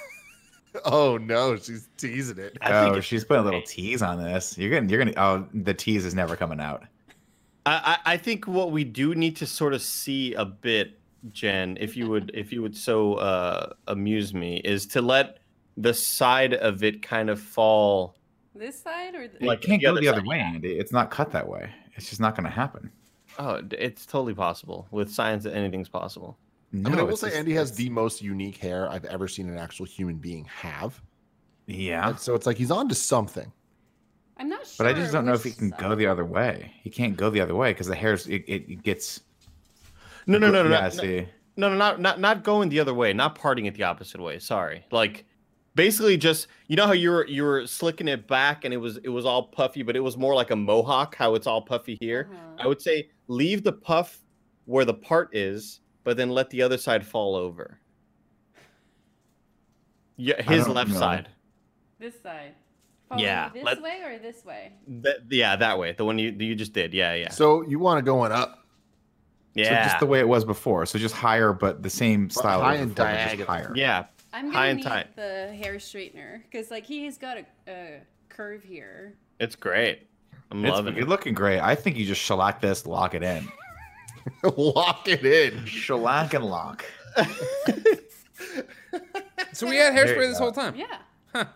Oh no, she's teasing it. I think Oh, it's she's putting a little great. tease on this. You're gonna. Oh, the tease is never coming out. I think what we do need to sort of see a bit, Jen, if you would so amuse me, is to let the side of it kind of fall. This side or It Like can't the go other the other side. way, Andy. It's not cut that way. It's just not going to happen. Oh, it's totally possible. With science, anything's possible. No, I mean, I will it's say just- Andy has it's- the most unique hair I've ever seen an actual human being have. Yeah, And so it's like he's on to something. I'm not sure. but I just don't know if he which can go side. the other way. He can't go the other way because the hair's it gets. No, Yeah, see. not going the other way, not parting it the opposite way. Sorry, like basically just how you were slicking it back and it was all puffy, but it was more like a mohawk. How it's all puffy here. Uh-huh. I would say leave the puff where the part is, but then let the other side fall over. Yeah, his don't left know. side. This side. Follow Yeah, This let- way or this way? That way. The one you just did. Yeah. So you want to going up. Yeah. So just the way it was before. So just higher, but the same style. high as and before, just diagonal. higher. yeah. I'm High gonna and need tight. the hair straightener because like he's got a curve here. It's great. I'm It's, loving you're it. looking great. I think you just shellac this, lock it in. Lock it in. Shellac and lock. So we had There hairspray you this go. whole time. Yeah.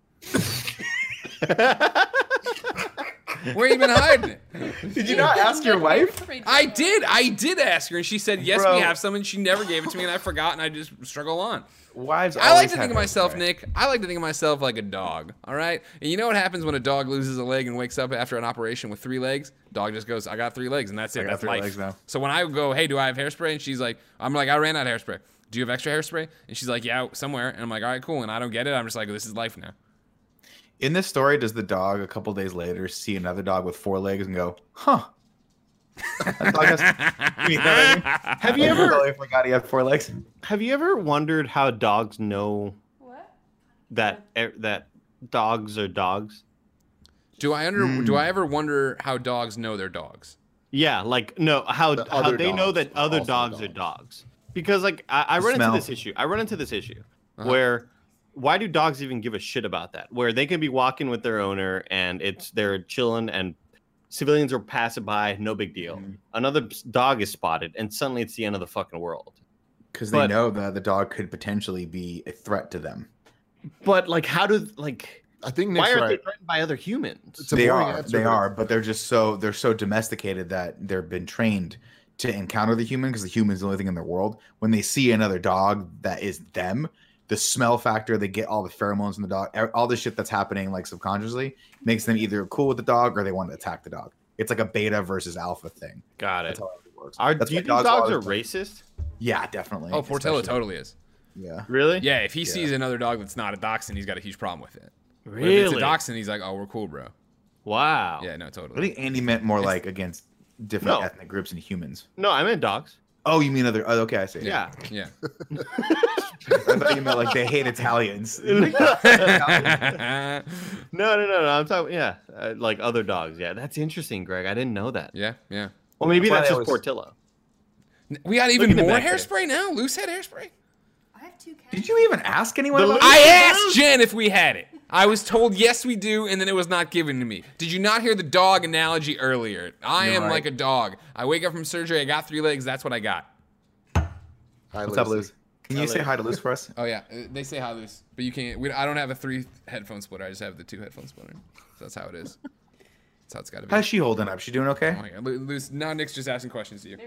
Where you been hiding it? Did you not ask your wife? I did ask her, and she said yes. Bro. We have some, and she never gave it to me, and I forgot, and I just struggle on. Wives. I like always to have think of myself, hairspray. Nick. I like to think of myself like a dog. All right, and you know what happens when a dog loses a leg and wakes up after an operation with 3 legs? Dog just goes, "I got 3 legs," and that's it. I got That's 3 life. legs now. So when I go, "Hey, do I have hairspray?" and she's like, "I'm like, I ran out of hairspray. Do you have extra hairspray?" And she's like, "Yeah, somewhere." And I'm like, "All right, cool." And I don't get it. I'm just like, "This is life now." In this story, does the dog a couple days later see another dog with 4 legs and go, "Huh"? That dog has, you know what I mean? Have you I ever totally forgot he had 4 legs. have you ever wondered how dogs know What? that dogs are dogs? Do I ever wonder how dogs know they're dogs? Yeah, like no, how The other they know dogs that are other also dogs are dogs. dogs. Because like I The run into smell. this issue. I run into this issue Uh-huh. where why do dogs even give a shit about that? Where they can be walking with their owner and they're chilling and civilians are passing by, no big deal. Mhm. Another dog is spotted and suddenly it's the end of the fucking world. Because they But- know that the dog could potentially be a threat to them. But like how do like I think why Nick's aren't right. they threatened by other humans? It's a They boring are, answer, they but are, but they're so domesticated that they've been trained to encounter the human because the human is the only thing in the world. When they see another dog that is them, the smell factor, they get all the pheromones in the dog, all the shit that's happening like subconsciously makes them either cool with the dog or they want to attack the dog. It's like a beta versus alpha thing. Got it. That's how it works. Do That's you why think dogs are always- racist? Yeah, definitely. Oh, Portillo Especially- totally is. Yeah. Really? Yeah, if he sees another dog that's not a dachshund, he's got a huge problem with it. But Really? if it's a dachshund, he's like, "Oh, we're cool, bro." Wow. Yeah, no, I totally. think Andy meant more like against different No. ethnic groups and humans. No, I meant dogs. Oh, you mean other? Oh, okay, I see. Yeah. Yeah. I thought you meant like they hate Italians. yeah, No. I'm talking, like other dogs. Yeah, that's interesting, Greg. I didn't know that. yeah. Well, maybe That's why that's they just always- Portillo. We got even Look at the more back there. hairspray now. Loose head hairspray. I have 2 cats. Did you even ask anyone The about lo- it? I asked Jen if we had it. I was told yes we do, and then it was not given to me. Did you not hear the dog analogy earlier? I am like a dog. I wake up from surgery, I got 3 legs, that's what I got. Hi, What's up, Luz? Can you say hi to Luz for us? Oh yeah, they say hi, Luce, but you can't. I don't have a 3 headphone splitter. I just have the 2 headphone splitter. So that's how it is. That's how it's got to be. How's she holding up? She doing okay? Oh my god, Luce. Now Nick's just asking questions to you.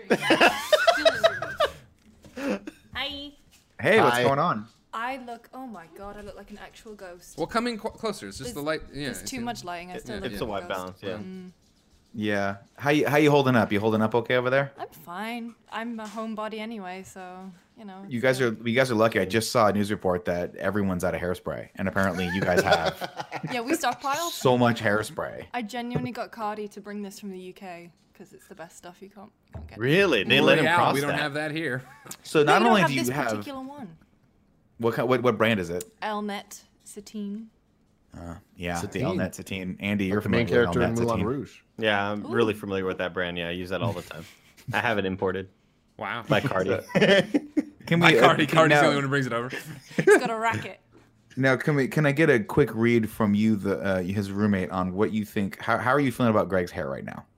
Hi. Hey, what's Hi. going on? I look. Oh my god, I look like an actual ghost. Well, come in closer. It's just the light. Yeah, There's too much lighting. I still look It's like a white ghost. balance. Yeah. Yeah. How you holding up? You holding up okay over there? I'm fine. I'm a homebody anyway, so you know. You guys are lucky. I just saw a news report that everyone's out of hairspray, and apparently you guys have Yeah, we stockpiled. so much hairspray. I genuinely got Cardi to bring this from the UK because it's the best stuff you can't get. Really? They let him L'Oreal, cross we don't that. have that here. So not we only don't do have you this have particular one. what brand is it? Elnet Satine. Yeah, the Satine. Elnet Satine. Andy, you're The main familiar character with in Elnet Moulin Satine. Rouge. Yeah, I'm really familiar with that brand. Yeah, I use that all the time. I have it imported Wow. by Cardi. Can By we? Cardi. can- Cardi's the now, only one who brings it over. It's got a racket. now, can I get a quick read from you, his roommate, on what you think? How are you feeling about Greg's hair right now?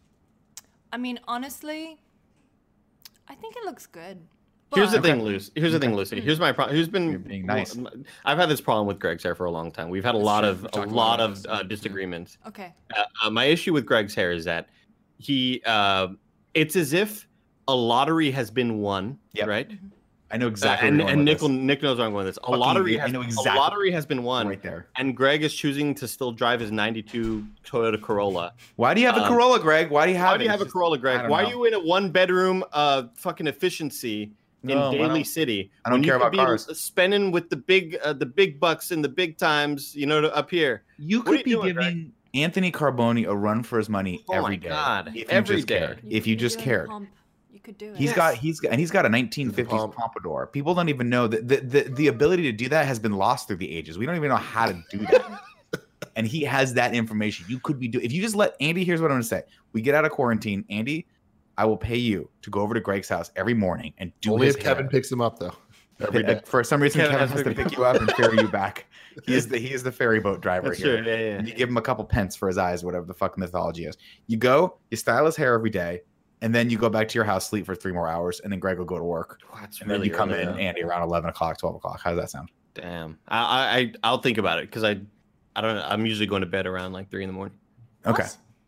I mean, honestly, I think it looks good. Here's the But- thing, Lucy. Here's the thing, Lucy. Here's my problem. Who's been You're being nice. I've had this problem with Greg's hair for a long time. We've had a lot true. of We've talked about this. disagreements. Okay. My issue with Greg's hair is that he it's as if a lottery has been won, Yep. right? I know exactly. and where you're going with Nick knows where I'm going with this. Fucking idiot. I know exactly. A lottery has been won, right there. and Greg is choosing to still drive his '92 Toyota Corolla. Why do you have a Corolla, Greg? Why do you have? Why it? do you have a It's just- Corolla, I Greg? don't Why know. are you in a one-bedroom fucking efficiency in No, I Daly don't- City? I don't when care you could about be cars. spending with the big bucks and the big times, up here. You What are could you be doing, Greg? giving Anthony Carboni a run for his money Oh every my day. God, if every you just day. cared. You If could you be just doing cared. pump. You could do it. He's got a 1950s Pump. pompadour. People don't even know that the ability to do that has been lost through the ages. We don't even know how to do that. And he has that information. You could be doing if you just let Andy. Here's what I'm going to say: we get out of quarantine, Andy. I will pay you to go over to Greg's house every morning and do Only his if Kevin hair. picks him up, though. Every day. For some reason, Kevin Kevin has has to to pick you up and ferry you back. He is the ferry boat driver That's here. true. Yeah, And you give him a couple pence for his eyes, whatever the fuck mythology is. You go, you style his hair every day, and then you go back to your house, sleep for 3 more hours, and then Greg will go to work. That's And then really you come early, in, though. Andy, around 11 o'clock, 12 o'clock. How does that sound? Damn. I'll think about it because I don't know. I'm usually going to bed around like 3 a.m. Okay.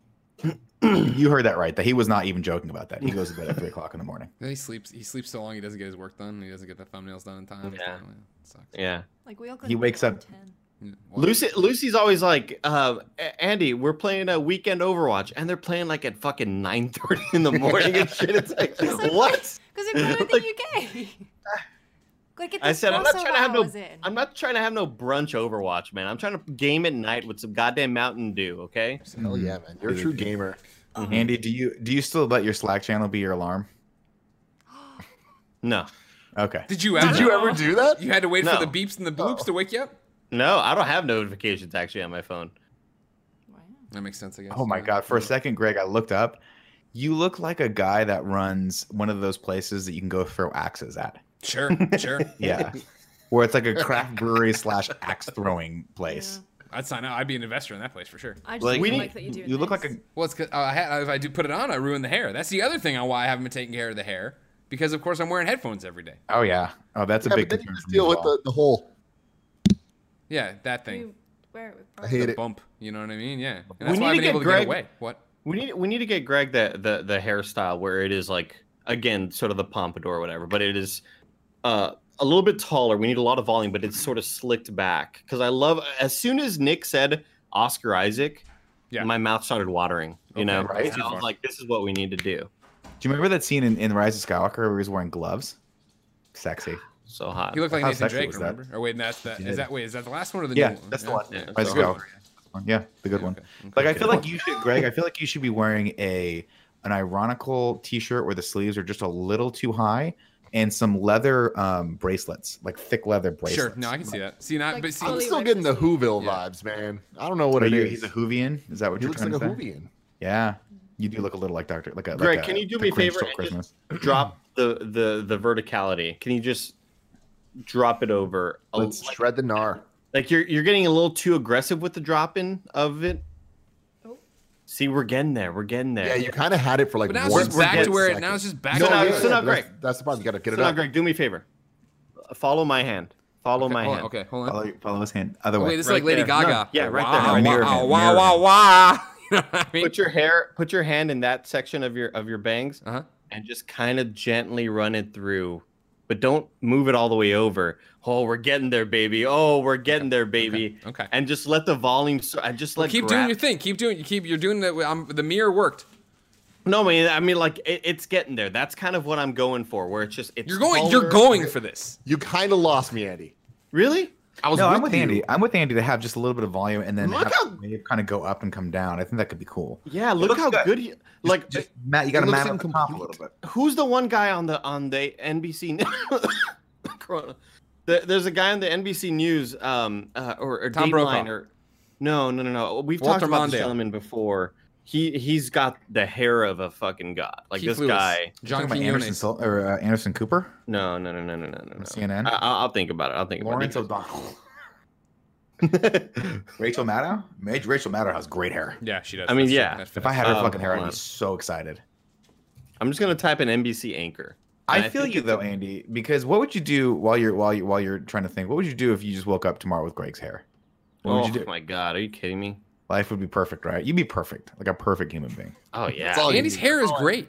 You heard that right. That he was not even joking about that. He goes to bed at 3 o'clock in the morning. Then he sleeps so long he doesn't get his work done. He doesn't get the thumbnails done in time. Yeah. It sucks. Yeah. Like we all He wakes up- 10. Yeah. Well, Lucy's always like, Andy, we're playing a weekend Overwatch, and they're playing like at fucking 9:30 in the morning and shit. It's like, what? Because they're going to the UK. Like, get I this said, I'm not crossover trying to have no, hours in. I'm not trying to have no brunch Overwatch, man. I'm trying to game at night with some goddamn Mountain Dew, okay? Hell yeah, man. You're a true gamer. Andy, do you still let your Slack channel be your alarm? No, Okay. Did you ever? Did you ever do that? You had to wait No. for the beeps and the bloops to wake you up. no, I don't have notifications actually on my phone. Wow. That makes sense, I guess. Oh my Yeah. God. For a second, Greg, I looked up. You look like a guy that runs one of those places that you can go throw axes at. Sure, sure. Yeah. Where it's like a craft brewery / axe throwing place. I'd sign up. I'd be an investor in that place for sure. I just Like, like, we like that you do You look like a. Well, it's 'cause, if I do put it on, I ruin the hair. That's the other thing on why I haven't been taking care of the hair. Because of course I'm wearing headphones every day. Oh yeah. Oh, that's a Yeah, big but then you concern just for me deal as with well. the hole. Yeah, that thing. You wear it with I pride. hate The it. bump. You know what I mean? Yeah. And We that's why need I've to been get able to Greg- get away. What? We need to get Greg the hairstyle where it is like again sort of the pompadour or whatever, but it is a little bit taller. We need a lot of volume, but it's sort of slicked back. Because I love as soon as Nick said Oscar Isaac, Yeah. my mouth started watering. You know, right. And I was like, this is what we need to do. Do you remember that scene in Rise of Skywalker where he was wearing gloves? Sexy. So hot. He looked like How Nathan sexy Drake, was that? remember? Or wait, that's the He is did. that wait, is that the last one or the Yeah, new one? that's the one. Yeah, Rise of okay. Skywalker. Yeah, the good one. Okay. Like I feel like you should, Greg. I feel like you should be wearing an ironical T-shirt where the sleeves are just a little too high, and some leather bracelets, like thick leather bracelets. Sure. No, I can see that. See, not Like but see, I'm fully still Like getting the this. Whoville Yeah. vibes, man. I don't know what Are it you, is. he's a Whovian. Is that what He you're looks trying like a to say? Whovian. Yeah, you do look a little like Greg, like can you do the me a Grinch favor Stole and Christmas. drop the verticality? Can you just drop it over? Let's shred the gnar. Like you're getting a little too aggressive with the drop in of it. Oh. See, we're getting there. We're getting there. Yeah, you kind of had it for like But now it's one just back to where it. second. Now it's just back. No, to no, where it's it- not that's- great. That's the problem. You got to get it So now, up. Greg, do me a favor. Follow my hand. Follow my hold on, hand. okay, hold on. Follow his hand. Other Oh, way. wait, this is Right like Lady there. Gaga. No, yeah, right wow, there. Right mirror there. wow, hand, wow, mirror wow, wow. You know what I mean? Put your hand in that section of your bangs, Uh-huh. and just kind of gently run it through, but don't move it all the way over. Oh, we're getting there, baby. Oh, we're getting there, baby. Okay. And just let the volume. And just let. Keep doing your thing. You're doing the. The mirror worked. No, man. I mean, like it's getting there. That's kind of what I'm going for. Where it's just it's. You're going taller. for this. You kind of lost me, Andy. Really? I was No, I'm with with Andy. you. I'm with Andy to have just a little bit of volume and then Look have how- the wave kind of go up and come down. I think that could be cool. Yeah. Look looks how good. good he. Like, Just Matt, you got to it looks mat up the top a incomplete. little bit. who's the one guy on the NBC? Corona. There's a guy on the NBC News, or Tom Dateline, Brokaw. or no. We've Walter talked about this Mondale. gentleman before. He's got the hair of a fucking god. Like Keith this Lewis. guy. John Talking about Quinones. Anderson Cooper, No. CNN. I'll think about it. I'll think Lawrence about O'Donnell, it. Rachel Maddow. Rachel Maddow has great hair. Yeah, she does. I mean, That's yeah. true. That's If I had her Um, fucking hair, I'd hold be on. so excited. I'm just gonna type in NBC anchor. I And feel think you it's though, a- Andy, because what would you do while you're trying to think? What would you do if you just woke up tomorrow with Greg's hair? What Oh would you do? my god, are you kidding me? Life would be perfect, right? You'd be perfect, like a perfect human being. Oh yeah. It's all you Andy's need. hair is great.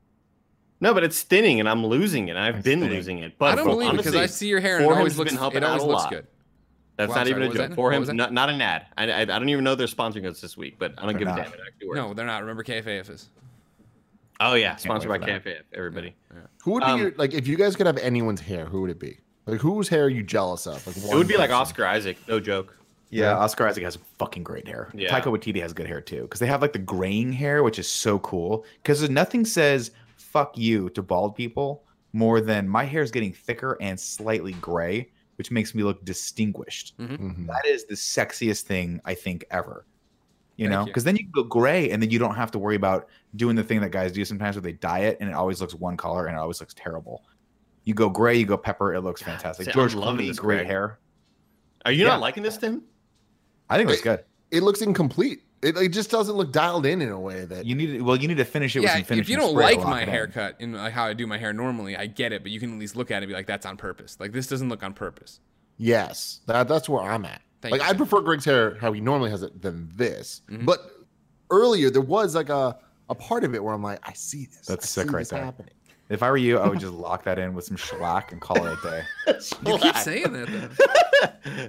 No, but it's thinning, and I'm losing it. I've It's been thinning. losing it. But I don't believe it because honestly, I see your hair and it Forham's always looks. been helping It always out a looks lot. good. That's Well, not I'm even sorry, a what was joke. that? For What him, was that? not an ad. I don't even know they're sponsoring us this week, but I don't They're give a not. damn. It actually works. No, they're not. Remember KFAF is. Oh yeah, sponsored by wait for that. KFAF. Everybody. Who would be Um, your, like if you guys could have anyone's hair? Who would it be? Like whose hair are you jealous of? Like It would be like Oscar Isaac. No joke. Yeah, Oscar Isaac has fucking great hair. Yeah. Taika Waititi has good hair too, because they have like the graying hair, which is so cool. Because nothing says "fuck you" to bald people more than my hair is getting thicker and slightly gray, which makes me look distinguished. Mhm. That is the sexiest thing I think ever. You Thank know, you. because then you go gray, and then you don't have to worry about doing the thing that guys do sometimes where they dye it, and it always looks one color, and it always looks terrible. You go gray, you go pepper, it looks fantastic. See, I'm George loving Clooney, this, great Greg. hair. Are you Yeah. not liking this, Tim? I think that's good. It looks incomplete. It just doesn't look dialed in a way that You need to finish it with Yeah, some finishing if you don't spray to like lock my it in. haircut and like how I do my hair normally, I get it, but you can at least look at it and be like, "That's on purpose." Like this doesn't look on purpose. yes, that's where I'm at. Thank Like you, I Tim. prefer Greg's hair how he normally has it than this. Mhm. But earlier there was like a part of it where I'm like, I see this. That's I sick see right this there. happening. If I were you, I would just lock that in with some shellac and call it a day. You keep saying that though.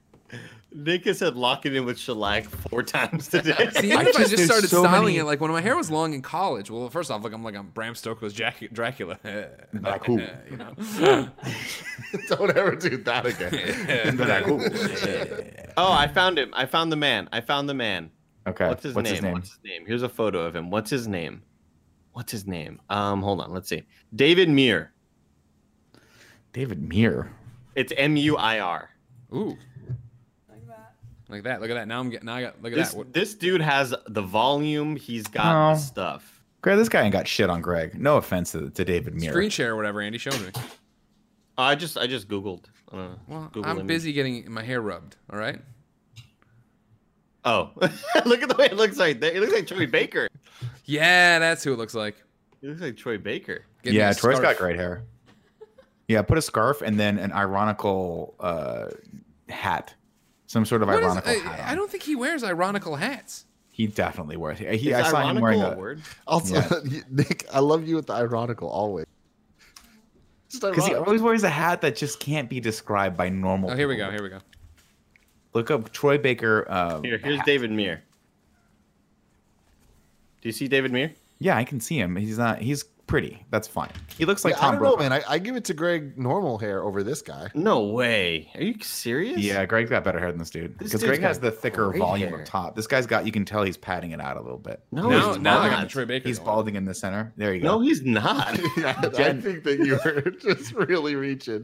Nick has said lock it in with shellac 4 times today. See, even if I just there's started so styling many- it, like when my hair was long in college. Well, first off, I'm Bram Stoker's Dracula. Like who? You know. Don't ever do that again. Like, ooh. Oh, I found him. I found the man. Okay. What's his name? Here's a photo of him. What's his name? Hold on. Let's see. David Muir. David Muir. It's Muir. Ooh. Like that. Look at that. Now look at This that. What- this dude has the volume. He's got Oh. the stuff. Greg, this guy ain't got shit on Greg. No offense to David Muir. Screen share or whatever Andy showed me. I just Googled. Well, Google I'm image. busy getting my hair rubbed. All right. Oh, look at the way it looks like. It looks like Troy Baker. Yeah, that's who it looks like. It looks like Troy Baker. Give me Yeah, a Troy's scarf. got great hair. Yeah, put a scarf and then an ironical hat. Some sort of What is- ironical hat. I don't think he wears ironical hats. He definitely wears it. Is I saw him wearing ironical a. a word? Also, Nick, I love you with the ironical always. Just Because he ironic. always wears a hat that just can't be described by normal Oh, here we people. go. Here we go. Look up Troy Baker. Here's hat. David Muir. Do you see David Muir? Yeah, I can see him. He's pretty. That's fine. He looks like Yeah, I Tom don't know, Brokaw. man. I give it to Greg normal hair over this guy. No way. Are you serious? Yeah, Greg's got better hair than this dude. This Because dude's Greg has got the thicker great volume hair. up top. This guy's got, you can tell he's padding it out a little bit. No, now, he's now I got not. the Troy Baker. He's going. balding in the center. There you go. No, he's not. I think that you were just really reaching.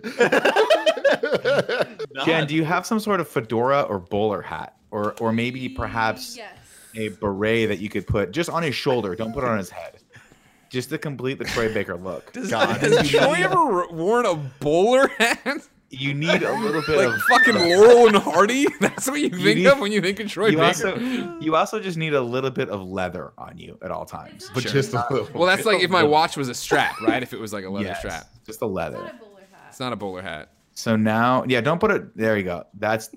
Jen, do you have some sort of fedora or bowler hat? Or maybe perhaps Yes. a beret that you could put just on his shoulder. Don't put it on his head. Just to complete the Troy Baker look. Does, God. has Troy ever worn a bowler hat? You need a little bit Like of fucking Laurel and Hardy. That's what you think need- of when you think of Troy you Baker. also just need a little bit of leather on you at all times. But Sure. just a little. Well, that's like if my watch was a strap, right? If it was like a leather Yes, strap. just a leather. Not a bowler hat. It's not a bowler hat. So now, yeah, don't put it. There you go. That's.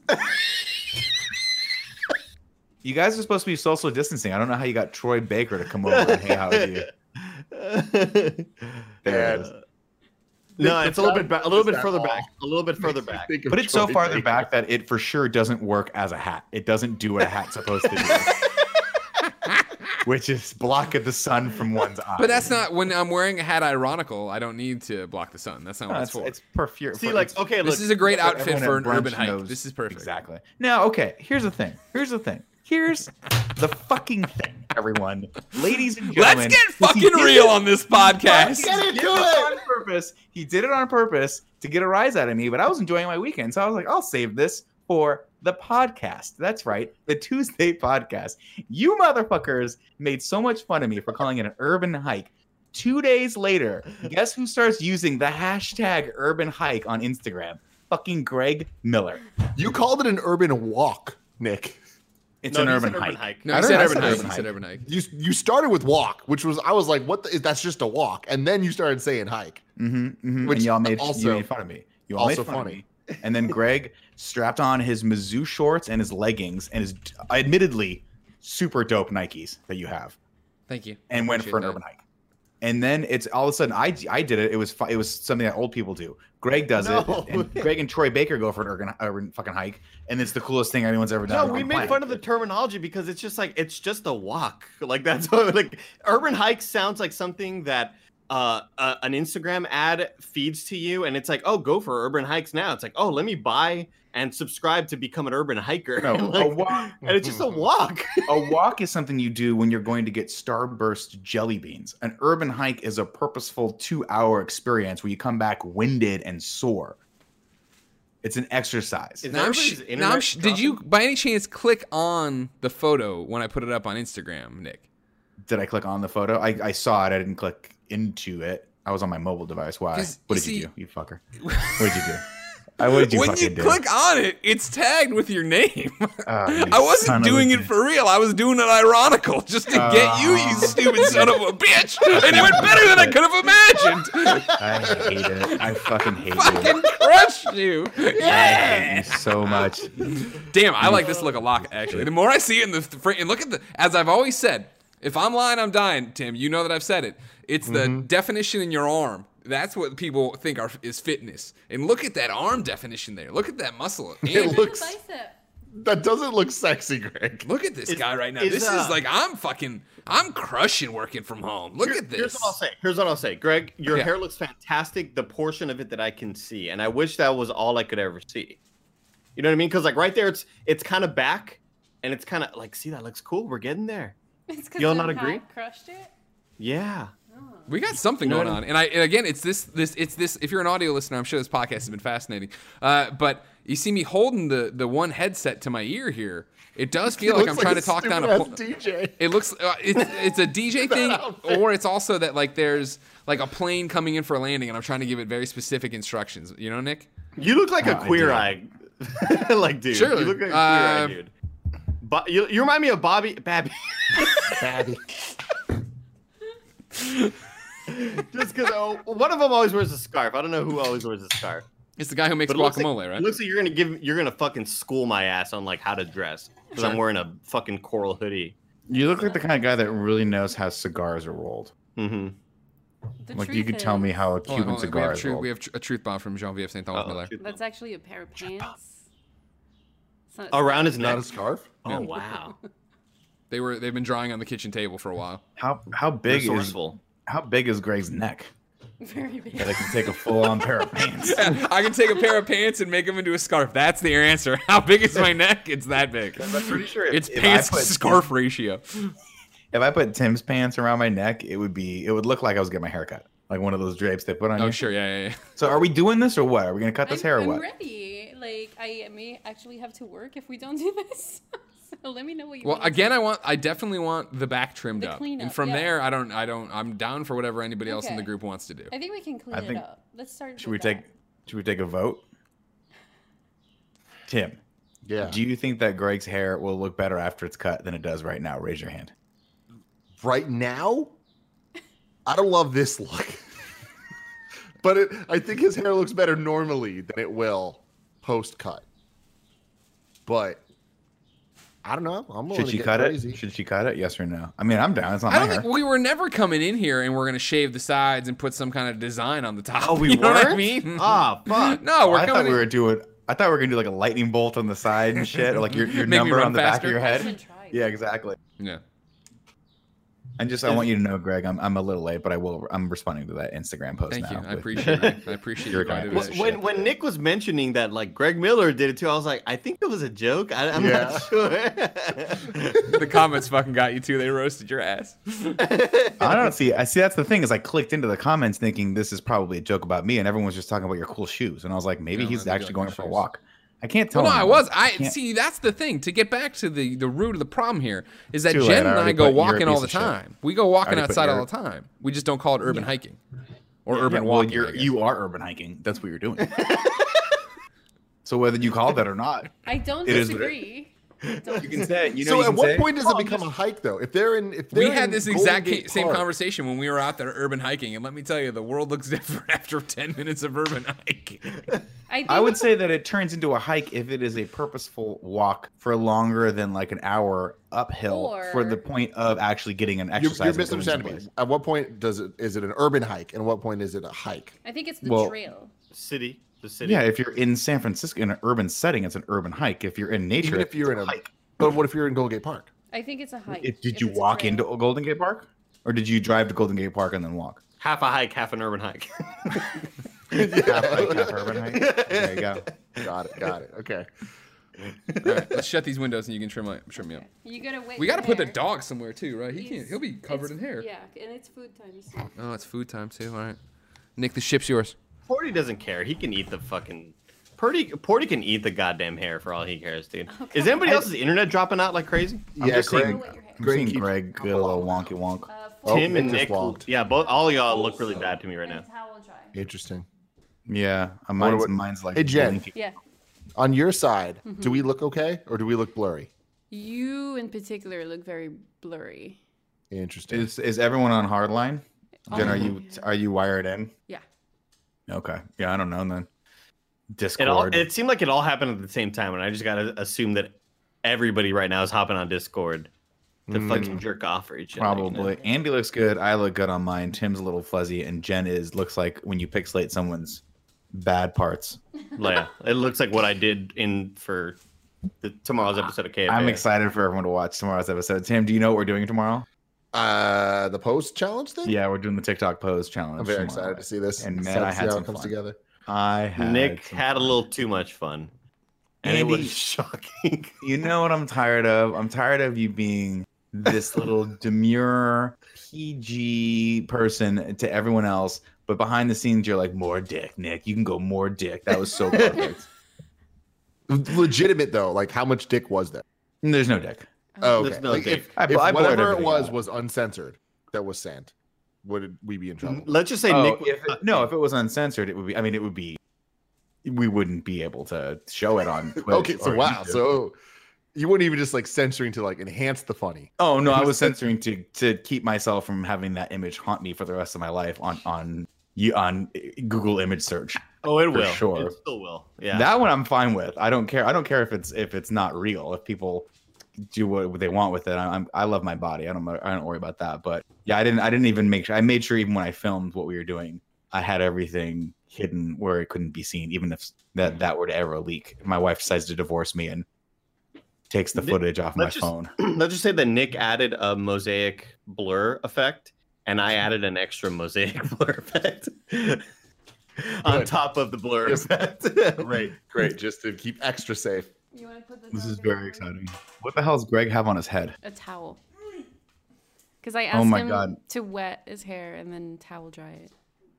You guys are supposed to be social distancing. I don't know how you got Troy Baker to come over and hang out with you. There it is. No, it's a little bit back, a little bit further back, a little bit further back. But it's so farther back that it for sure doesn't work as a hat. It doesn't do what a hat's supposed to do, which is block the sun from one's eyes. But that's not when I'm wearing a hat ironical. I don't need to block the sun. That's not what No, it's for. it's perfect. See, like, okay, look, This is a great outfit everyone for at an urban brunch hike. knows This is perfect. Exactly. Now, okay, here's the thing. Here's the fucking thing, everyone. Ladies and gentlemen. Let's get fucking real on this podcast. He did it on purpose. He did it on purpose to get a rise out of me, but I was enjoying my weekend. So I was like, I'll save this for the podcast. That's right, the Tuesday podcast. You motherfuckers made so much fun of me for calling it an urban hike. 2 days later, guess who starts using the hashtag urban hike on Instagram? Fucking Greg Miller. You called it an urban walk, Nick. It's No, an he urban said hike. No, I he don't said know, I urban said hike. urban He said hike. urban hike. You started with walk, which was I was like, what? That's just a walk, and then you started saying hike. Which Which y'all made, also- you made fun of me. You all also made fun funny. of me. And then Greg strapped on his Mizzou shorts and his leggings and his admittedly super dope Nikes that you have, Thank you. and went for an Appreciate urban hike. And then it's all of a sudden I did it. It was something that old people do. Greg does No. it, and Greg and Troy Baker go for an urban fucking hike, and it's the coolest thing anyone's ever done. No, we on the made planet. fun of the terminology because it's just like it's just a walk. Like that's what, like urban hike sounds like something that an Instagram ad feeds to you, and it's like, oh, go for urban hikes now. It's like, oh, let me buy and subscribe to become an urban hiker. No, and, like, a walk. and it's just a walk. A walk is something you do when you're going to get Starburst jelly beans. An urban hike is a purposeful 2-hour experience where you come back winded and sore. It's an exercise. Is Now everybody's internet did you by any chance click on the photo when I put it up on Instagram, Nick? Did I click on the photo? I saw it. I didn't click into it. I was on my mobile device. Why? 'Cause, What you did you see- do, you fucker? What did you do? What did you When fucking you do? click on it, it's tagged with your name. You I son wasn't of a doing it bitch. for real. I was doing it ironical just to get you, you stupid son of a bitch. And it went better than I could have imagined. I hate it. I fucking hate Fucking you. crushed you. I hate you so much. Damn, I like this look a lot, actually. The more I see it in the and look at the, as I've always said, if I'm lying, I'm dying, Tim. You know that I've said it. It's the definition in your arm. That's what people think is fitness. And look at that arm definition there. Look at that muscle. It And looks Bicep. that doesn't look sexy, Greg. look at this guy right now. is, This is like, I'm crushing working from home. Look at Here's this. what I'll say. Greg, your Yeah. hair looks fantastic. The portion of it that I can see, and I wish that was all I could ever see. You know what I mean? Because like right there, it's kind of back, and it's kind of like, see, that looks cool. We're getting there. It's 'cause Y'all the not agree? hat crushed it. Yeah. We got something You know going what on, and again, it's this. If you're an audio listener, I'm sure this podcast has been fascinating. But you see me holding the one headset to my ear here. It does feel like I'm trying to talk down a. DJ. It looks it's a DJ thing, outfit. or it's also that like there's like a plane coming in for a landing, and I'm trying to give it very specific instructions. You know, Nick? You look like a I queer do. eye, like dude. Sure. You look like a queer eye dude. But you remind me of Babby. Babby. Just because one of them always wears a scarf. I don't know who always wears a scarf. It's the guy who makes But it looks guacamole, like, right? It looks like you're gonna fucking school my ass on like how to dress because I'm wearing a fucking coral hoodie. You look like the kind of guy that really knows how cigars are rolled. Mm-hmm. The Like you truth could tell me is- how a Hold on, Cuban hold on. cigar is rolled. We have a truth bomb from Jean-Vive St. Thomas Miller. That's actually a pair of pants. It's not- Around his Not neck. a scarf. Oh wow. They've been drying on the kitchen table for a while. How big is Resourceful. Greg's neck? Very big. That I can take a full-on pair of pants. I can take a pair of pants and make them into a scarf. That's the answer. How big is my neck? It's that big. I'm pretty sure It's if pants I to put scarf ratio. If I put Tim's pants around my neck, it would look like I was getting my hair cut, like one of those drapes they put on Oh, you. sure, yeah. So are we doing this or what? Are we gonna cut this hair or I'm what? ready. Like I may actually have to work if we don't do this. So let me know what you Well, want. again, I definitely want the back trimmed The up, cleanup, and from yeah. there, I'm down for whatever anybody else in the Okay. group wants to do. I think we can clean I think- it up. Let's start. Should we with take that. Should we take a vote? Tim, Yeah. do you think that Greg's hair will look better after it's cut than it does right now? Raise your hand. Right now, I don't love this look. But I think his hair looks better normally than it will post cut. But I don't know. I'm Should she cut it? Should she cut it? Yes or no? I mean, I'm down. It's not I my don't hair. think we were never coming in here and we're gonna shave the sides and put some kind of design on the top. Oh, we you know what I weren't? mean? Ah, fuck. No, Oh, we're I thought coming. we were doing. I thought we were gonna do like a lightning bolt on the side and shit, or like your Make me number run on the back faster. of your I head. should try it. Yeah, exactly. Yeah. I want you to know, Greg, I'm a little late, but I'm responding to that Instagram post Thank now. you. I appreciate it. I appreciate Your you going to guy. this Well, shit. When Nick was mentioning that, like Greg Miller did it too, I was like, I think it was a joke. I'm Yeah. not sure. The comments fucking got you too. They roasted your ass. I don't see. I see. That's the thing is, I clicked into the comments thinking this is probably a joke about me, and everyone was just talking about your cool shoes, and I was like, maybe No, he's I do actually like going my for a shoes. walk. I can't tell. Well, no, I anyone. was. I can't- see. That's the thing. To get back to the root of the problem here is that Too late. Jen I and I already go put you're a walking all piece the of shit. time. We go walking already put outside your- all the time. We just don't call it urban hiking or Yeah, urban well, walking. I guess. you are urban hiking. That's what you're doing. So whether you call that or not, I don't It is what it- disagree. I don't you can disagree. say. You know, So you at can what say, point does it become a hike, though? If they're in, We had in this Golden exact Gate same Park- conversation when we were out there urban hiking, and let me tell you, the world looks different after 10 minutes of urban hiking. I would say that it turns into a hike if it is a purposeful walk for longer than like an hour uphill for the Or- point of actually getting an You're, exercise. you're and going misunderstanding me. someplace. At what point is it an urban hike, and at what point is it a hike? I think it's the Well, trail. The city. Yeah, if you're in San Francisco in an urban setting, it's an urban hike. If you're in nature, Even if you're in it's a hike. But what if you're in Golden Gate Park? I think it's a hike. Did if you it's a walk trail. into Golden Gate Park, or did you drive to Golden Gate Park and then walk? Half a hike, half an urban hike. Half hike, half urban hike. There you go. Got it. Okay. All right, let's shut these windows and you can trim me up. You gotta wait. We got to put the dog somewhere too, right? He's- He'll be covered in hair. Yeah, and it's food time. So. Oh, it's food time too. All right, Nick, the ship's yours. Porty doesn't care. He can eat the fucking. Porty can eat the goddamn hair for all he cares, dude. Is anybody else's internet dropping out like crazy? I'm Yeah, just Greg- seeing, Wet your hair. I'm Greg seeing keeps- Greg get a little wonky wonk. Oh, Tim Nick and just Nick, walked. yeah, both all of y'all look really bad to me right now. And towel dry. Interesting. Yeah, wonder what- mine's like. Hey, Jen. blinking. Yeah. On your side, Mm-hmm. do we look okay or do we look blurry? You in particular look very blurry. Interesting. Is everyone on hardline? Jen, Oh. are you wired in? Yeah. Okay. Yeah, I don't know then. It Discord. it seemed like it all happened at the same time, and I just gotta assume that everybody right now is hopping on Discord to fucking jerk off for each other. you know? Probably. Andy looks good. I look good on mine. Tim's a little fuzzy, and Jen looks like when you pixelate someone's bad parts. Yeah, it looks like what I did for tomorrow's episode of KFA. I'm excited for everyone to watch tomorrow's episode. Tim, do you know what we're doing tomorrow? The post challenge thing? Yeah, we're doing the TikTok pose challenge. I'm very tomorrow. excited to see this. And man, Excited I to see had how some it comes fun. together. I had Nick some had a fun. little too much fun, and it Andy- was shocking. You know what I'm tired of? I'm tired of you being this little demure PG person to everyone else, but behind the scenes you're like, more dick, Nick. You can go more dick. That was so perfect. Legitimate though, like how much dick was there? There's no dick. Oh, There's okay. no Like, dick. if, I if blurred whatever it everything out. was uncensored, that was sent, would we be in trouble? Let's just say Oh, Nick. if it was uncensored, it would be. I mean, it would be. We wouldn't be able to show it on Twitch. Okay, so or wow, YouTube. so you wouldn't even just like censoring to like enhance the funny. Oh no, I was censoring to keep myself from having that image haunt me for the rest of my life on Google image search. Oh, it for will. sure. It still will. Yeah. That one I'm fine with. I don't care. I don't care if it's not real. If people do what they want with it, I love my body. I don't worry about that. But yeah, I didn't even make sure. I made sure even when I filmed what we were doing, I had everything hidden where it couldn't be seen, even if that were to ever leak. If my wife decides to divorce me and takes the footage off my let's just- phone. Let's just say that Nick added a mosaic blur effect, and I added an extra mosaic blur effect on Good. top of the blur Yes. effect. Great, just to keep extra safe. You want to put This is very exciting. What the hell does Greg have on his head? A towel. Because I Oh asked my him God. to wet his hair and then towel dry it.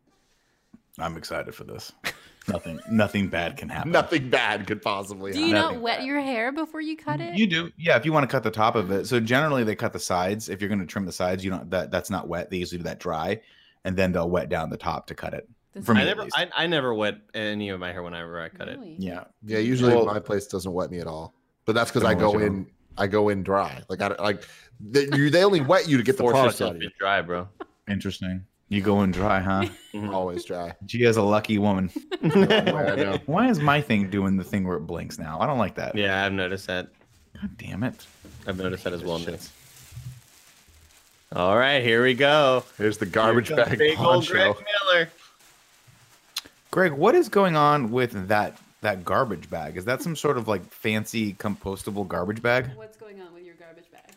I'm excited for this. Nothing bad can happen. Nothing bad could possibly Do happen. you not nothing wet bad. your hair before you cut it? You do, yeah. If you want to cut the top of it, so generally they cut the sides. If you're going to trim the sides, you don't. That's not wet. They usually do that dry, and then they'll wet down the top to cut it. For me, I at never, least. I never wet any of my hair whenever I cut it. Really? Yeah. Yeah, usually Well- my place doesn't wet me at all. But that's because Don't I go let you in. I go in dry. Like they only wet you to get the Force product yourself out of you. in dry, bro. Interesting. You go in dry, huh? Always dry. Gia's a lucky woman. I know. Why is my thing doing the thing where it blinks now? I don't like that. Yeah, I've noticed that. God damn it. I've noticed that as well. Nitz. All right, here we go. Here's the garbage Here comes bag big old poncho. Greg Miller. Greg, what is going on with that garbage bag? Is that some sort of like fancy compostable garbage bag? What's going on with your garbage bag?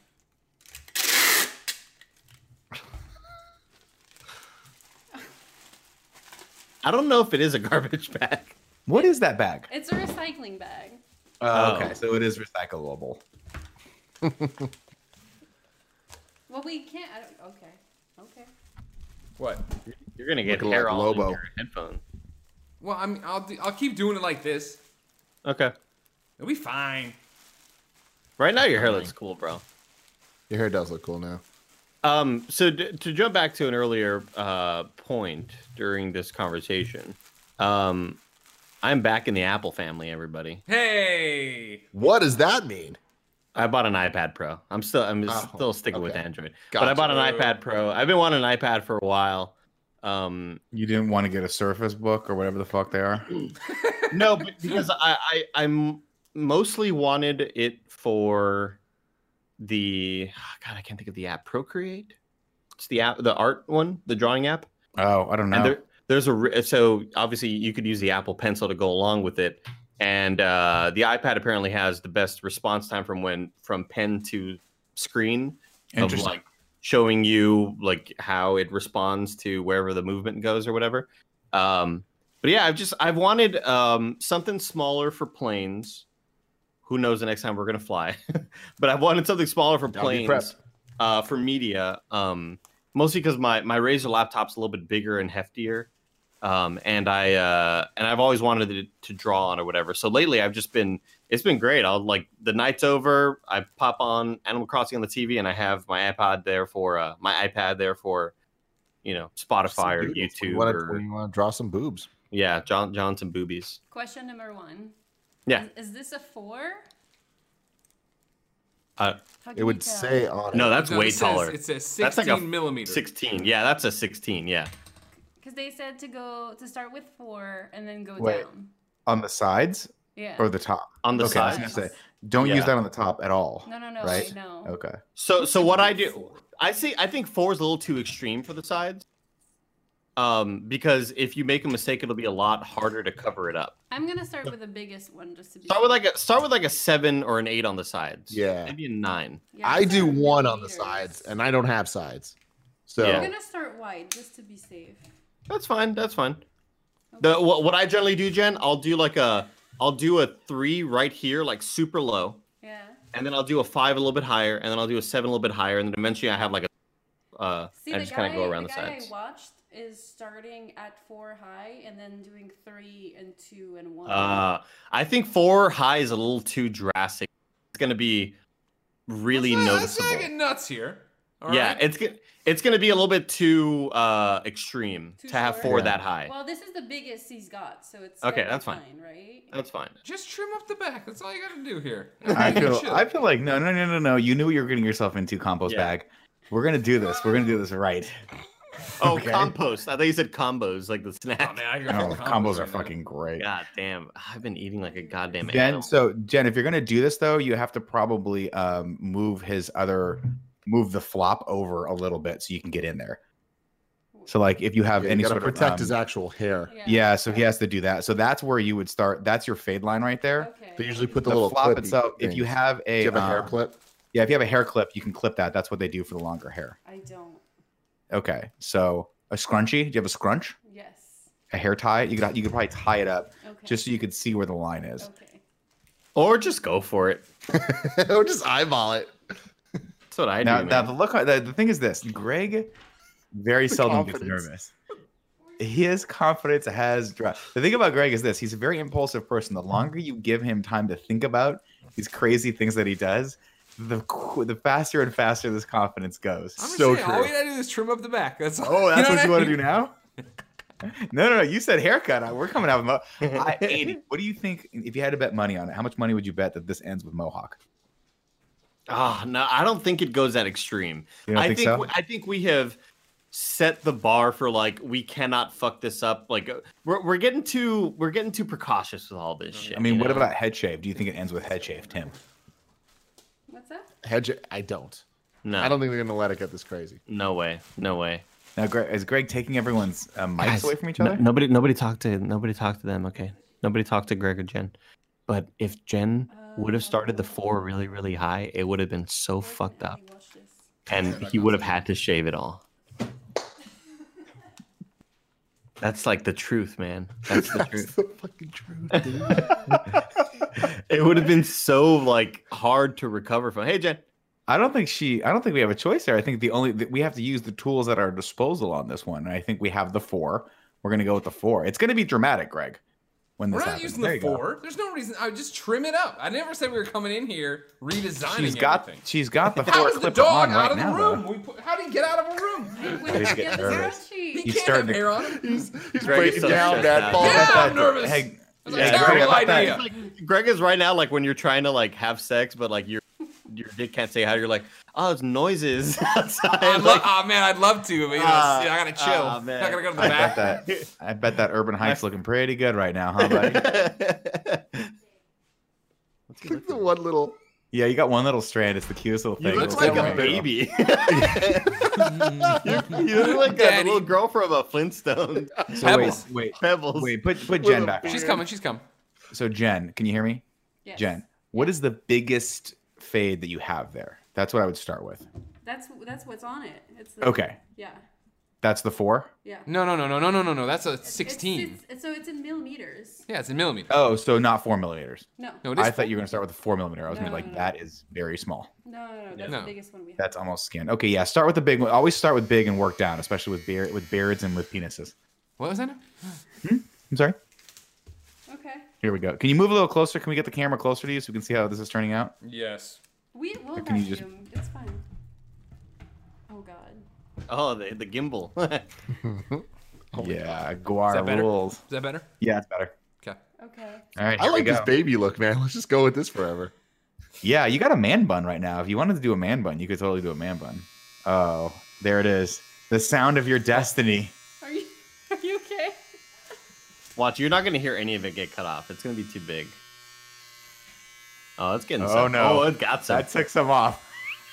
I don't know if it is a garbage bag. What is that bag? It's a recycling bag. Oh. Okay, so it is recyclable. Well, we can't. I don't, okay. Okay. What? You're gonna get Looking hair like all Lobo. in your headphone. Well, I mean, I'll keep doing it like this. Okay. It'll be fine. Right now, your hair looks cool, bro. Your hair does look cool now. So to jump back to an earlier point during this conversation, I'm back in the Apple family. Everybody, Hey. What does that mean? I bought an iPad Pro. I'm still sticking with okay. Android, but I Gotcha. bought an iPad Pro. I've been wanting an iPad for a while. You didn't want to get a Surface Book or whatever the fuck they are? No, but because I mostly wanted it for the God, I can't think of the app. Procreate. It's the app, the art one, the drawing app. Oh, I don't know. And there's so obviously you could use the Apple Pencil to go along with it, and the iPad apparently has the best response time from pen to screen of Interesting. like showing you like how it responds to wherever the movement goes or whatever. But yeah, I've wanted something smaller for planes. Who knows the next time we're gonna fly? But I've wanted something smaller for Gotta be planes, for media. Mostly because my Razer laptop's a little bit bigger and heftier, and I've always wanted it to draw on or whatever. So lately, it's been great. I'll like the night's over, I pop on Animal Crossing on the TV, and I have my iPad there for Spotify or Some doodles. YouTube When you want to draw some boobs. yeah, Johnson boobies. Question number 1. Yeah. Is this a 4? Uh, How can It you would tell? say on it. no, that's No, way it says- taller. It says 16 That's like a millimeter. 16. Yeah, that's a 16. Yeah. Because they said to start with 4 and then go Wait. down. On the sides Yeah. or the top? On the Okay, I was sides. gonna say, don't Yeah. use that on the top at all. No, Right? no. Okay. So what I do, I think 4 is a little too extreme for the sides. Because if you make a mistake, it'll be a lot harder to cover it up. I'm gonna start with the biggest one just to be. Start with like a 7 or an 8 on the sides. Yeah. Maybe a 9. Yeah, I these do are 1 on the millimeters. sides, and I don't have sides. So Yeah. I'm gonna start wide just to be safe. That's fine. That's fine. What I generally do, Jen, I'll do a 3 right here, like super low, Yeah. and then I'll do a 5 a little bit higher, and then I'll do a 7 a little bit higher, and then eventually I have like a See, I the just kind of go around the the guy sides. I watched is starting at 4 high and then doing 3 and 2 and 1. I think 4 high is a little too drastic. It's gonna be really Let's noticeable. not get nuts here. All Yeah, right? it's gonna be a little bit too extreme Too to have short? 4 Yeah. that high. Well, this is the biggest he's got, so it's Okay, gotta be that's fine. right? That's fine. Just trim up the back. That's all you gotta do here. I Chill. feel like no. You knew what you were getting yourself into, compost Yeah. bag. We're gonna do this. We're gonna do this right. Oh, Okay. compost. I thought you said combos, like the Oh, snack. man, I Oh, got combos are right now. fucking great. God damn, I've been eating like a goddamn Jen, animal. Jen, if you're gonna do this though, you have to probably move the flop over a little bit so you can get in there. So like if you have yeah, any you gotta sort of protect his actual hair. yeah, so he has to do that. So that's where you would start. That's your fade line right there. Okay. They usually put the, The little flop clip itself. If you things. have Do a, you have a hair clip? yeah, if you have a hair clip, you can clip that. That's what they do for the longer hair. I don't. Okay, so a scrunchie. Do you have a scrunch? Yes. A hair tie? You could probably tie it up Okay. just so you could see where the line is. Okay. Or just go for it. Or just eyeball it. That's what I Now, do. now Man. the look. The thing is this: Greg very seldom gets confidence. nervous. His confidence has dropped. The thing about Greg is this: he's a very impulsive person. The longer you give him time to think about these crazy things that he does, the faster and faster this confidence goes. I'm just So saying, all true. we gotta do is trim up the back. That's all. Oh, that's know what you I want to mean? do now? No. You said haircut. We're coming out with Andy, what do you think if you had to bet money on it? How much money would you bet that this ends with mohawk? No, I don't think it goes that extreme. You don't think so? I think we have set the bar for like we cannot fuck this up. Like we're getting too precautious with all this shit. I mean, you what know? about head shave? Do you think it ends with head shave, Tim? What's that? Hedge. I don't. No, I don't think they're gonna let it get this crazy. No way. Now, is Greg taking everyone's mics away from each other? Nobody talk to them. Okay, nobody talk to Greg or Jen. But if Jen would have started the 4 really, really high, it would have been so fucked up, and he would have had to shave it all. That's like the truth, man. That's the truth. The fucking truth, dude. It would have been so like hard to recover from. Hey, Jen. I don't think we have a choice there. I think we have to use the tools at our disposal on this one. And I think we have the 4. We're going to go with the 4. It's going to be dramatic, Greg. When this We're not happens. using There the you go. 4. There's no reason. I would just trim it up. I never said we were coming in here redesigning everything. She's got the 4 How is the clip dog on out right of the now. room? How did he get out of a room? He's getting nervous. He He's can't starting have to- hair on him. He's Greg breaking is so down, stressed man. out. Falling Yeah, apart. I'm nervous. Hey, That's yeah, a terrible Greg, I idea. bet Greg is right now like when you're trying to like have sex, but like your dick can't say how. You're like, oh, it's noises outside. I'd love to, but I gotta chill. man. I gotta go to the I back. bet that. I bet that Urban Heights looking pretty good right now, huh, buddy? Look at the one little. Yeah, you got one little strand. It's the cutest little You thing. look It's like still a right there. baby. you look like a Daddy. little girl from a Flintstone. So Pebbles. wait, Pebbles. put Jen back. She's coming. She's coming. So Jen, can you hear me? Yes. Jen, what is the biggest fade that you have there? That's what I would start with. That's what's on it. It's the, Okay, Yeah. that's the 4. Yeah. No. That's a 16. So it's in millimeters. Yeah, it's in millimeters. Oh, so not 4 millimeters. No. No, it is I thought you were gonna start with the 4 millimeter. I was gonna be No, like, no. that is very small. No. That's No. the biggest one we have. That's almost skin. Okay, yeah. Start with the big one. Always start with big and work down, especially with beards and with penises. What was that? I'm sorry. Okay. Here we go. Can you move a little closer? Can we get the camera closer to you so we can see how this is turning out? Yes. We'll can you vacuum. It's fine. Oh God. Oh, the gimbal. Yeah, Is Guar that better? rules. Is that better? Yeah, it's better. Okay. Okay. All right, I here we like this go. baby look, man. Let's just go with this forever. Yeah, you got a man bun right now. If you wanted to do a man bun, you could totally do a man bun. Oh, there it is. The sound of your destiny. Are you okay? Watch, you're not gonna hear any of it get cut off. It's gonna be too big. Oh, it's getting. Oh, some. no. Oh, it got some. That took some off.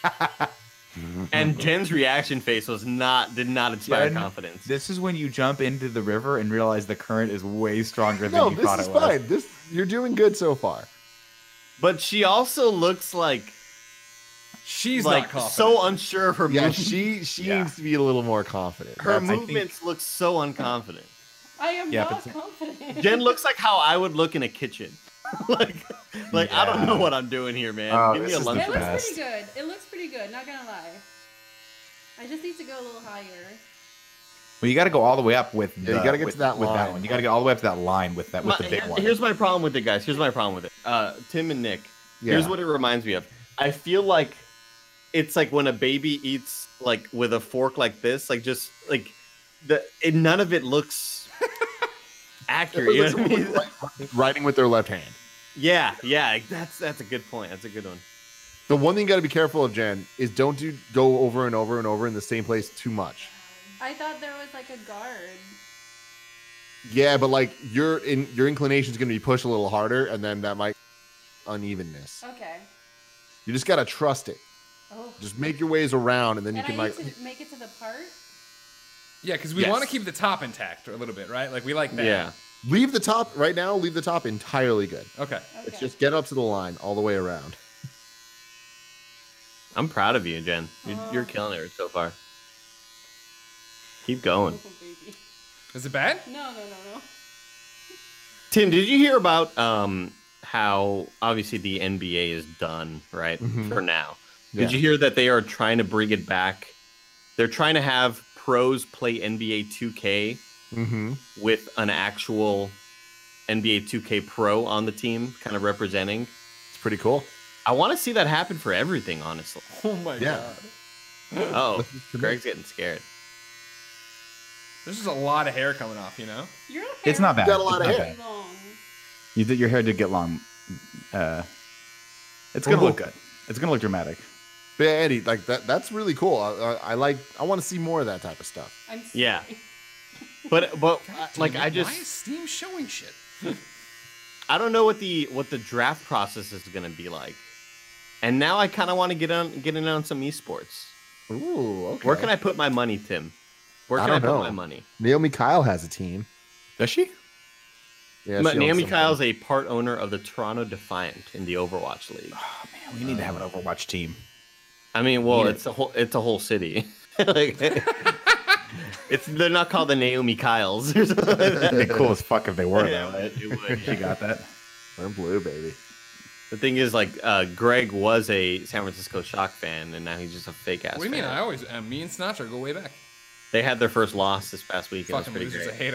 And Jen's reaction face did not inspire Jen, confidence. This is when you jump into the river and realize the current is way stronger than No, you this thought is it was. fine. You're doing good so far. But she also looks like She's not confident. so unsure of her Yeah, movements. she Yeah. needs to be a little more confident. Her I think- movements look so unconfident. I am Yeah, not but- confident. Jen looks like how I would look in a kitchen. like I don't know what I'm doing here, man. Oh, Give me this a is the lunch. It looks best. pretty good. It looks pretty good. Not gonna lie. I just need to go a little higher. Well, you got to go all the way up with. Yeah, you gotta get to that with that line. one. You got to get all the way up to that line with that with the big one. Here's my problem with it, guys. Here's my problem with it. Tim and Nick. Yeah. Here's what it reminds me of. I feel like it's like when a baby eats like with a fork like this, like just like none of it looks accurate. You know what I mean? Writing with their left hand. Yeah, that's a good point. That's a good one. The one thing you got to be careful of, Jen, is don't go over and over and over in the same place too much. I thought there was like a guard. Yeah, but like your inclination is going to be pushed a little harder, and then that might unevenness. Okay. You just got to trust it. Oh. Just make your ways around, and then you And can I like. need to make it to the part. Yeah, because we Yes. want to keep the top intact a little bit, right? Like we like that. Yeah. Leave the top right now. Leave the top entirely good. Okay. Okay. It's just get up to the line all the way around. I'm proud of you, Jen. You're killing it so far. Keep going. Oh, baby. Is it bad? No. Tim, did you hear about how obviously the NBA is done, right? For now. Yeah. Did you hear that they are trying to bring it back? They're trying to have pros play NBA 2K Mm-hmm. with an actual NBA 2K pro on the team, kind of representing. It's pretty cool. I want to see that happen for everything, honestly. Oh my Yeah. god. Oh, Greg's getting scared. There's just a lot of hair coming off, you know? Your hair It's not bad. Got a lot It's of not hair. bad. long. Your hair did get long. It's gonna look good. It's gonna look dramatic. But yeah, Eddie, like that's really cool. I want to see more of that type of stuff. I'm sorry. Yeah. But like Damn I it, just why is Steam showing shit? I don't know what the draft process is gonna be like. And now I kind of want to get in on some esports. Ooh, okay. Where can I put my money, Tim? Where I can I don't put know. my money? Naomi Kyle has a team. Does she? Yeah, But she owns Naomi something. Kyle's a part owner of the Toronto Defiant in the Overwatch League. Oh man, we need to have an Overwatch team. I mean, well, Need it's a whole city. Like, they're not called the Naomi Kyles. Or something like that. It'd be cool as fuck if they were Yeah, though. it would. She got that. They're blue, baby. The thing is, like, Greg was a San Francisco Shock fan, and now he's just a fake ass. What do you mean? I always, me and Snatcher go way back. They had their first loss this past week. And it was Fucking pretty losers, I great.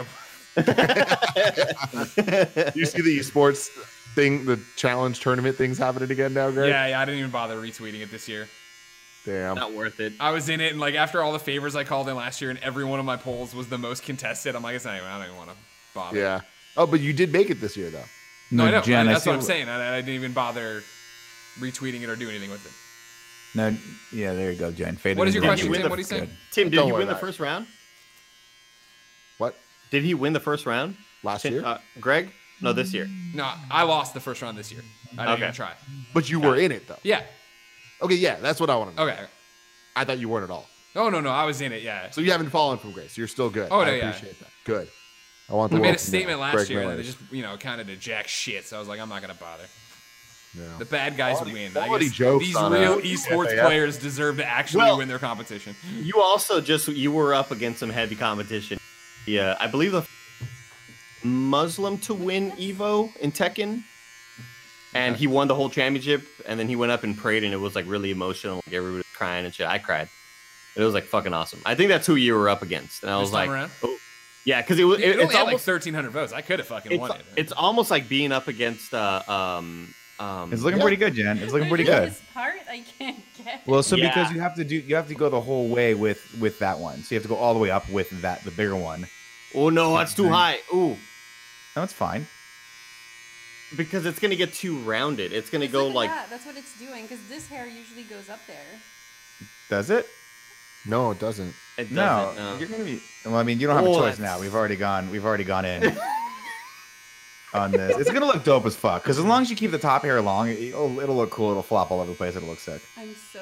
hate them. You see the esports thing, the challenge tournament things happening again now, Greg? Yeah, I didn't even bother retweeting it this year. Damn. Not worth it. I was in it, and like after all the favors I called in last year, and every one of my polls was the most contested. I'm like, it's not even, I don't even want to bother. Yeah. Oh, but you did make it this year, though. No, I know. Jen, That's I what I'm see- saying. I didn't even bother retweeting it or doing anything with it. No, yeah, there you go, Jen. Faded What is your into question, the- Tim? What are you saying? Good. Tim, did Don't he worry win the about it. first round? What? Did he win the first round? Last Tim- year? Greg? No, this year. No, I lost the first round this year. I didn't Okay. even try. But you were in it, though. Yeah. Okay, yeah, that's what I want to know. Okay. I thought you weren't at all. Oh no, I was in it. Yeah. So you haven't fallen from grace. You're still good. Oh, I no, yeah. appreciate that. Good. I want the I world made a to know. statement last Greg year, and Miller it is- just kind of did jack shit. So I was like, I'm not gonna bother. Yeah. The bad guys Quality- win. quality I guess jokes these on real a esports FAF. players deserve to actually Well- win their competition. You also you were up against some heavy competition. Yeah, I believe the Muslim to win Evo in Tekken. And he won the whole championship, and then he went up and prayed, and it was like really emotional. Like everybody was crying and shit. I cried. It was like fucking awesome. I think that's who you were up against, and I was This time like, around? oh. Yeah, because it was. It only It's had almost like 1,300 votes. I could have fucking won it. it's almost like being up against It's looking pretty good, Jen. It's looking pretty good. This part I can't get. Well, so Yeah. because you have to go the whole way with that one. So you have to go all the way up with the bigger one. Oh no, that's too high. Ooh, No, it's fine. because it's gonna get too rounded. It's gonna Just go look at like that. That's what it's doing because this hair usually goes up there. Does it? No, it doesn't. it No. doesn't. No. You're gonna be. Well, I mean, you don't have a Oh, choice that's- now. We've already gone in on this. It's gonna look dope as fuck. Because as long as you keep the top hair long, it'll look cool. It'll flop all over the place. It'll look sick. I'm so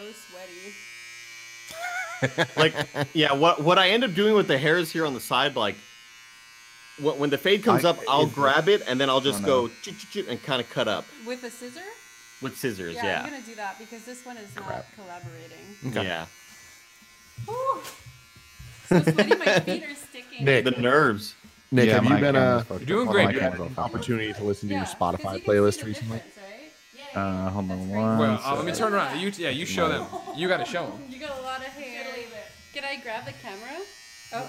sweaty. Like yeah, what I end up doing with the hairs here on the side, like when the fade comes up, I'll grab it and then I'll just no. go and kind of cut up With a scissor? with scissors. Yeah, Yeah, I'm gonna do that because this one is not collaborating. yeah. Whew. So sweaty, my feet are sticking. Nick, The nerves. Nick, Yeah, have you my been camera's fucked You're doing up. great, My dude. camera's all an fucked up. opportunity to listen to your 'cause Spotify you can playlist see the recently? difference, right? Yeah, Hold on That's one. Well, let me sec. turn around. You show them. You got to show them. You got a lot of hair. Can I grab the camera? Oh,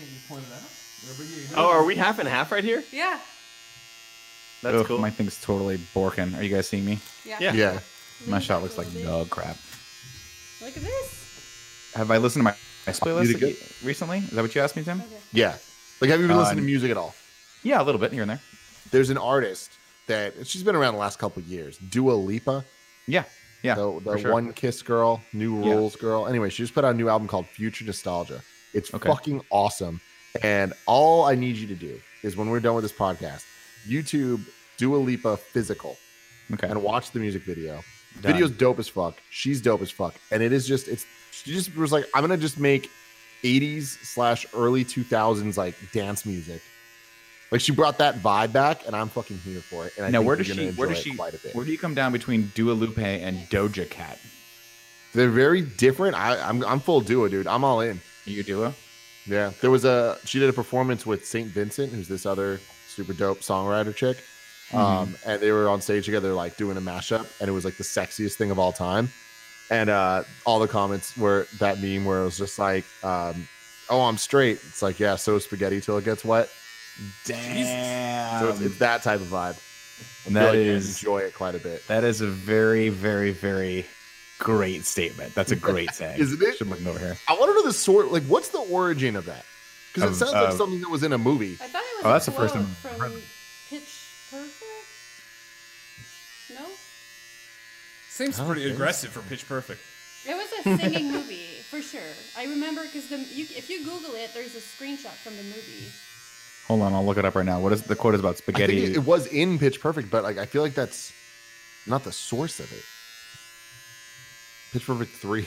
Oh, are we half and half right here? yeah. That's Ugh, cool. My thing's totally borking. Are you guys seeing me? Yeah. Yeah. Yeah. My Lean shot back looks a like little bit. dog crap. Look at this. Have I listened to my You did playlist good. recently? Is that what you asked me, Tim? Okay. Yeah. Like, have you been listening to Uh, music at all? Yeah, a little bit here and there. There's an artist that she's been around the last couple of years, Dua Lipa, Yeah, yeah. the for sure. One Kiss girl, New Yeah. Rules girl. Anyway, she just put out a new album called Future Nostalgia. It's Okay. fucking awesome. And all I need you to do is when we're done with this podcast, YouTube Dua Lipa Physical Okay. and watch the music video. Done. Video's dope as fuck. She's dope as fuck. And it is just, she just was like, I'm going to just make 80s/early 2000s like dance music. Like she brought that vibe back and I'm fucking here for it. And I Now, think where you're does gonna she? Where enjoy does it she? quite a bit. Where do you come down between Dua Lipa and Doja Cat? They're very different. I'm full Dua, dude. I'm all in. You Dua? Yeah. She did a performance with St. Vincent, who's this other super dope songwriter chick. And they were on stage together, like doing a mashup, and it was like the sexiest thing of all time. And all the comments were that meme where it was just like, oh, I'm straight. It's like, yeah, so is spaghetti till it gets wet. Damn. So it's that type of vibe. And I feel that like you is enjoy it quite a bit. that is a very, very, very great statement. That's a great saying. Isn't it? Should look over here. I want to know the sort, like, what's the origin of that? Because it Of- sounds like of- something that was in a movie. I thought it was Oh, a that's the first quote time I've from heard Pitch Perfect. No, Seems pretty aggressive for Pitch Perfect. it was a singing movie for sure. I remember because if you Google it, there's a screenshot from the movie. Hold on, I'll look it up right now. What is the quote is about I think spaghetti? it was in Pitch Perfect, but like I feel like that's not the source of it. Pitch Perfect 3.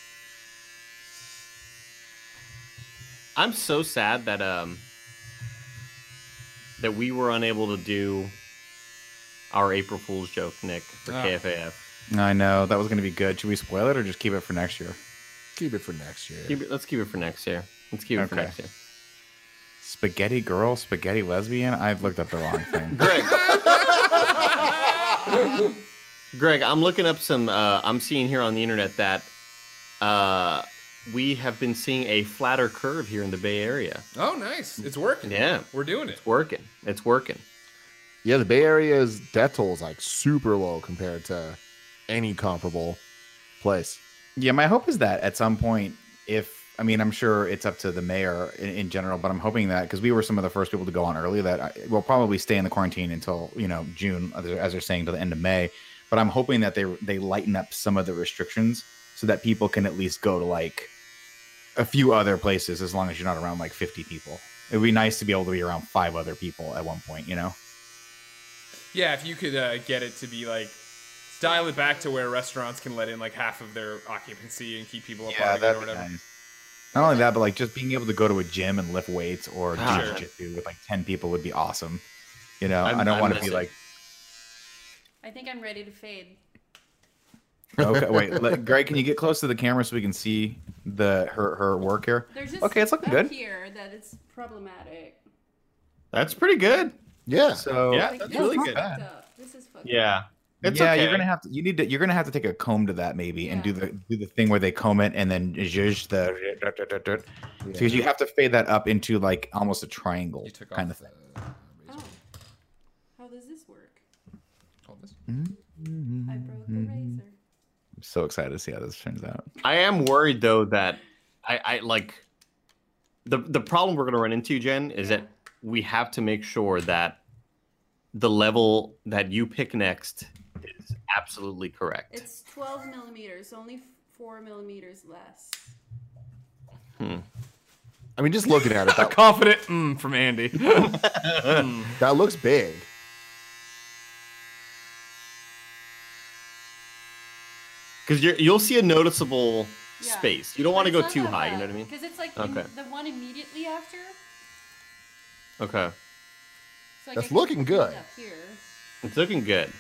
I'm so sad that that we were unable to do our April Fool's joke, Nick, for KFAF. I know that was going to be good. Should we spoil it or just keep it for next year? Keep it for next year. Let's keep it for next year. Let's keep it for Okay. next year. Spaghetti girl, spaghetti lesbian. I've looked up the wrong thing. Greg, I'm looking up some. I'm seeing here on the internet that we have been seeing a flatter curve here in the Bay Area. Oh, nice. It's working. Yeah, We're doing it. it's working. It's working. Yeah, the Bay Area's death toll is like super low compared to any comparable place. Yeah, my hope is that at some point, I'm sure it's up to the mayor in general, but I'm hoping that because we were some of the first people to go on early, that we'll probably stay in the quarantine until June, as they're saying, to the end of May. But I'm hoping that they lighten up some of the restrictions so that people can at least go to like a few other places as long as you're not around like 50 people. It would be nice to be able to be around 5 other people at one point, Yeah, if you could get it to be like, dial it back to where restaurants can let in like half of their occupancy and keep people apart again or whatever. Nice. Not only that, but like just being able to go to a gym and lift weights or do Sure. jiu-jitsu with like 10 people would be awesome. I I'm don't want to be missing. like, I think I'm ready to fade. okay, wait, Greg, can you get close to the camera so we can see her work here? There's just Okay, it's looking up good. here that it's problematic. That's pretty good. Yeah. So Yeah, Like, that's this really is good. fucked up. This is fucked up. Yeah, it's yeah, okay. you're gonna have to. You're gonna have to take a comb to that maybe and do Yeah. the thing where they comb it and then zhuzh because you have to fade that up into like almost a triangle You took kind off of thing. Oh. How does this work? Hold this. I broke the razor. I'm so excited to see how this turns out. I am worried though that I like the problem we're gonna run into, Jen, is that we have to make sure that the level that you pick next is absolutely correct. It's 12 millimeters, only 4 millimeters less. I mean, just looking at it, A confident from Andy. that looks big. Because you'll see a noticeable Yeah. space. You don't want to But go it's too not that high. You know bad, what I mean? Because it's like Okay. the one immediately after. Okay, So like That's I can looking put it good. Up here. it's looking good.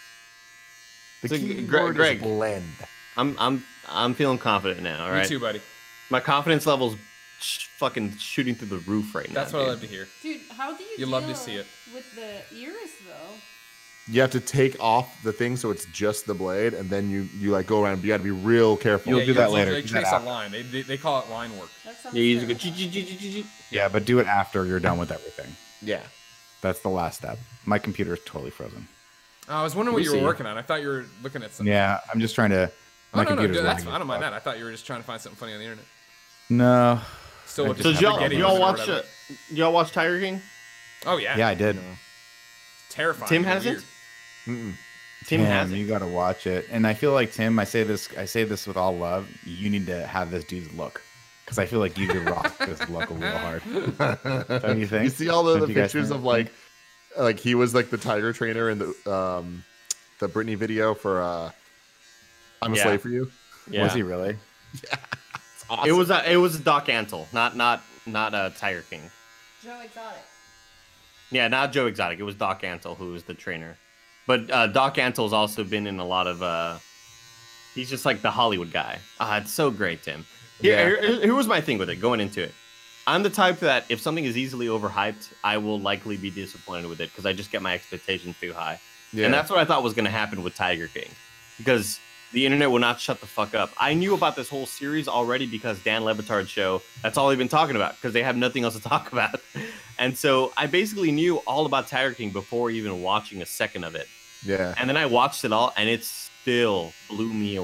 The So, key Greg- word Greg. is blend. I'm feeling confident now. All Me right, too, buddy. my confidence level's fucking shooting through the roof right now. That's what I dude. love to hear. Dude, how do you You love to deal see it. with the iris though? You have to take off the thing so it's just the blade, and then you like go around. You got to be real careful. You'll do that you- later. They Do that trace a after. line. They call it line work. That sounds Yeah, you just go. terrible. Yeah, but do it after you're done with everything. Yeah. That's the last step. My computer is totally frozen. I was wondering what We you were see. working on. I thought you were looking at something. Yeah, I'm just trying to. Oh, My no, computer's that's lagging fine. I don't mind as that. I thought you were just trying to find something funny on the internet. fuck. No. Still looking So at y'all, spaghetti y'all or watch whatever. y'all watch Tiger King? Oh yeah. Yeah, I did. Terrifying. Tim and hasn't? weird. Tim has it. You got to watch it. And I feel like Tim, I say this with all love. You need to have this dude's look because I feel like you could rock this look real hard. Don't you think? You see all the Don't you guys pictures think? of like he was like the tiger trainer in the Britney video for I'm a Yeah. Slave for You. Yeah. Was he really? It's awesome. It was Doc Antle, not Tiger King. Joe Exotic. Yeah, not Joe Exotic. It was Doc Antle who was the trainer. But Doc Antle's also been in a lot of. He's just like the Hollywood guy. It's so great, Tim. Here was my thing with it going into it. I'm the type that if something is easily overhyped, I will likely be disappointed with it because I just get my expectations too high. Yeah. And that's what I thought was going to happen with Tiger King. Because the internet will not shut the fuck up. I knew about this whole series already because Dan Le Batard's show, that's all they've been talking about because they have nothing else to talk about. And so I basically knew all about Tiger King before even watching a second of it. Yeah. And then I watched it all and it still blew me away.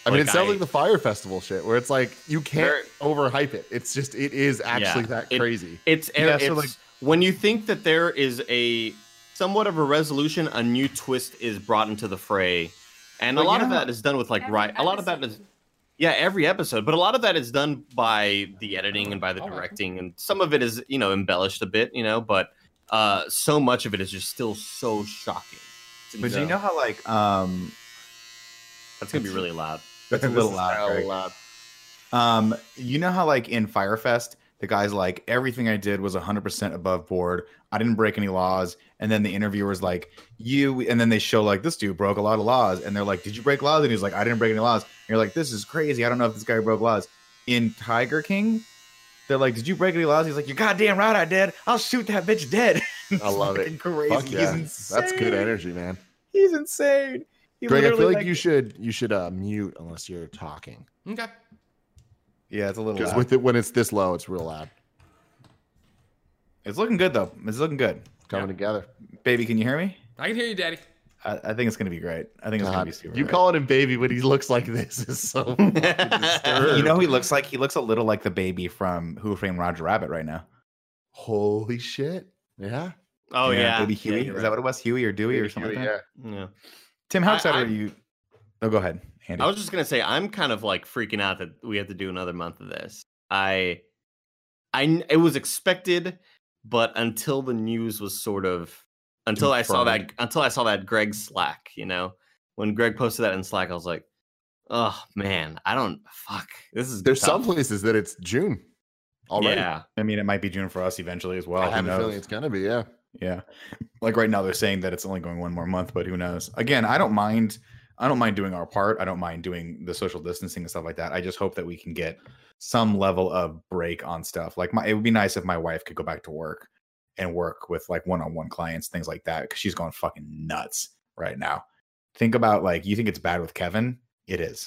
I mean, it sounds like the Fire Festival shit, where it's like you can't overhype it. It's just it is actually crazy. It's when you think that there is a somewhat of a resolution, a new twist is brought into the fray, and a lot of that is done with like a lot of that is every episode, but a lot of that is done by the editing and by the directing, and some of it is embellished a bit, but so much of it is just still so shocking. But you know how like that's gonna be really loud. That's a little loud. You know how like in Firefest, the guy's like, everything I did was 100% above board. I didn't break any laws. And then the interviewer's like, and then they show like this dude broke a lot of laws. And they're like, did you break laws? And he's like, I didn't break any laws. And you're like, this is crazy. I don't know if this guy broke laws. In Tiger King, they're like, did you break any laws? He's like, you're goddamn right I did. I'll shoot that bitch dead. I love it. Crazy. Fuck yeah. He's insane. That's good energy, man. He's insane. Greg, I feel like you should mute unless you're talking. Okay. Yeah, it's a little loud. With it when it's this low, it's real loud. It's looking good though. It's looking good. Coming together. Baby, can you hear me? I can hear you, Daddy. I think it's gonna be great. I think it's gonna be super. You calling him baby when he looks like this is so. You know, he looks a little like the baby from Who Framed Roger Rabbit right now. Holy shit! Yeah. Oh yeah. Baby Huey. Is that what it was? Huey or Dewey or something like that? Yeah. Tim, how excited are you? Oh, go ahead, Andy. I was just gonna say I'm kind of like freaking out that we have to do another month of this. It was expected, but until the news was sort of until I saw that Greg Slack, when Greg posted that in Slack, I was like, oh man, this is. There's some places that it's June already. Yeah, I mean it might be June for us eventually as well. I have a feeling it's gonna be. Yeah. Like right now they're saying that it's only going one more month, but who knows? Again, I don't mind doing our part. I don't mind doing the social distancing and stuff like that. I just hope that we can get some level of break on stuff. Like it would be nice if my wife could go back to work and work with like one-on-one clients, things like that, because she's going fucking nuts right now. Think about like, you think it's bad with Kevin? It is.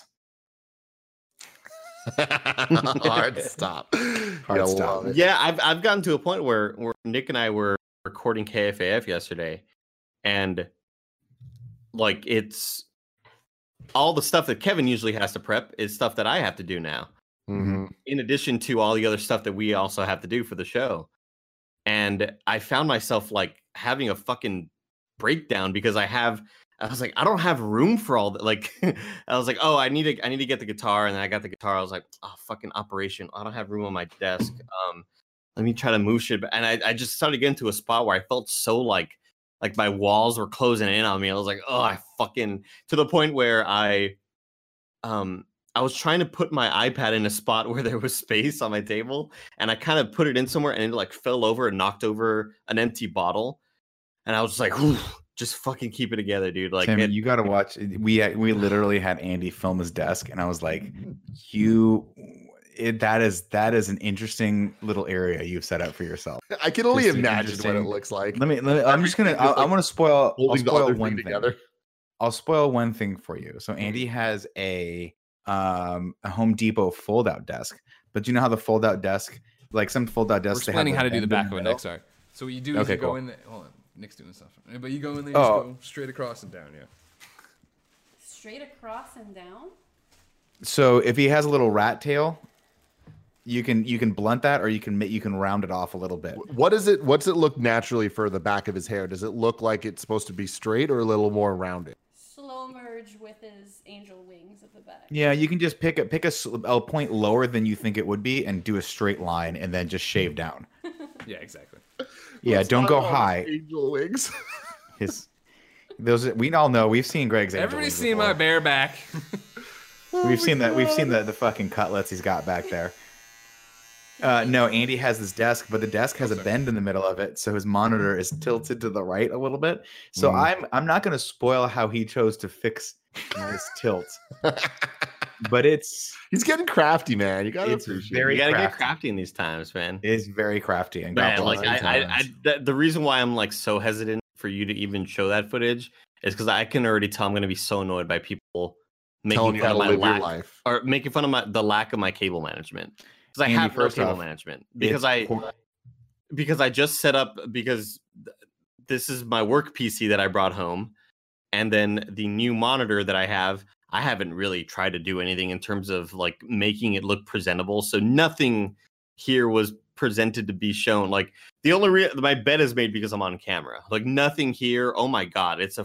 Hard stop. Hard stop. Yeah, I've gotten to a point where Nick and I were recording KFAF yesterday, and like it's all the stuff that Kevin usually has to prep is stuff that I have to do now. Mm-hmm. In addition to all the other stuff that we also have to do for the show. And I found myself like having a fucking breakdown because I was like, I don't have room for all that. Like, I was like, oh, I need to get the guitar. And then I got the guitar. I was like, oh, fucking operation. I don't have room on my desk. Let me try to move shit. And I just started getting to a spot where I felt so like my walls were closing in on me. I was like, oh, I fucking, to the point where I was trying to put my iPad in a spot where there was space on my table, and I kind of put it in somewhere, and it like fell over and knocked over an empty bottle. And I was just like, just fucking keep it together, dude. Like, Tim, you got to watch. We literally had Andy film his desk, and I was like, that is an interesting little area you've set up for yourself. I can only imagine what it looks like. I'm going to spoil. I'll spoil one thing. Together. I'll spoil one thing for you. So Andy has a Home Depot fold-out desk, but you know how the fold-out desk, like some fold-out desks, we're explaining how to do the back of it next. Sorry. So what you do is you go in there. Hold on, Nick's doing stuff. But you go in there, you just go straight across and down. Yeah. Straight across and down. So if he has a little rat tail, you can blunt that, or you can round it off a little bit. What's it look naturally for the back of his hair? Does it look like it's supposed to be straight or a little more rounded? Slow merge with his angel wings at the back. Yeah, you can just pick a point lower than you think it would be and do a straight line and then just shave down. Yeah, exactly. Yeah, don't go high. Angel wings. We all know. We've seen Greg's angel Everybody's wings seen before. my bare back. We've seen that. We've seen the fucking cutlets he's got back there. No, Andy has this desk, but the desk has a bend in the middle of it, so his monitor is tilted to the right a little bit. So I'm not going to spoil how he chose to fix this tilt, but he's getting crafty, man. You got to get crafty in these times, man. It is very crafty, and man, like the reason why I'm like so hesitant for you to even show that footage is because I can already tell I'm going to be so annoyed by people making fun of my lack, or making fun of the lack of my cable management. Because I have no cable management because I just set up, because this is my work PC that I brought home, and then the new monitor that I have, I haven't really tried to do anything in terms of like making it look presentable. So nothing here was presented to be shown. Like the only my bed is made because I'm on camera. Like nothing here. Oh my God, it's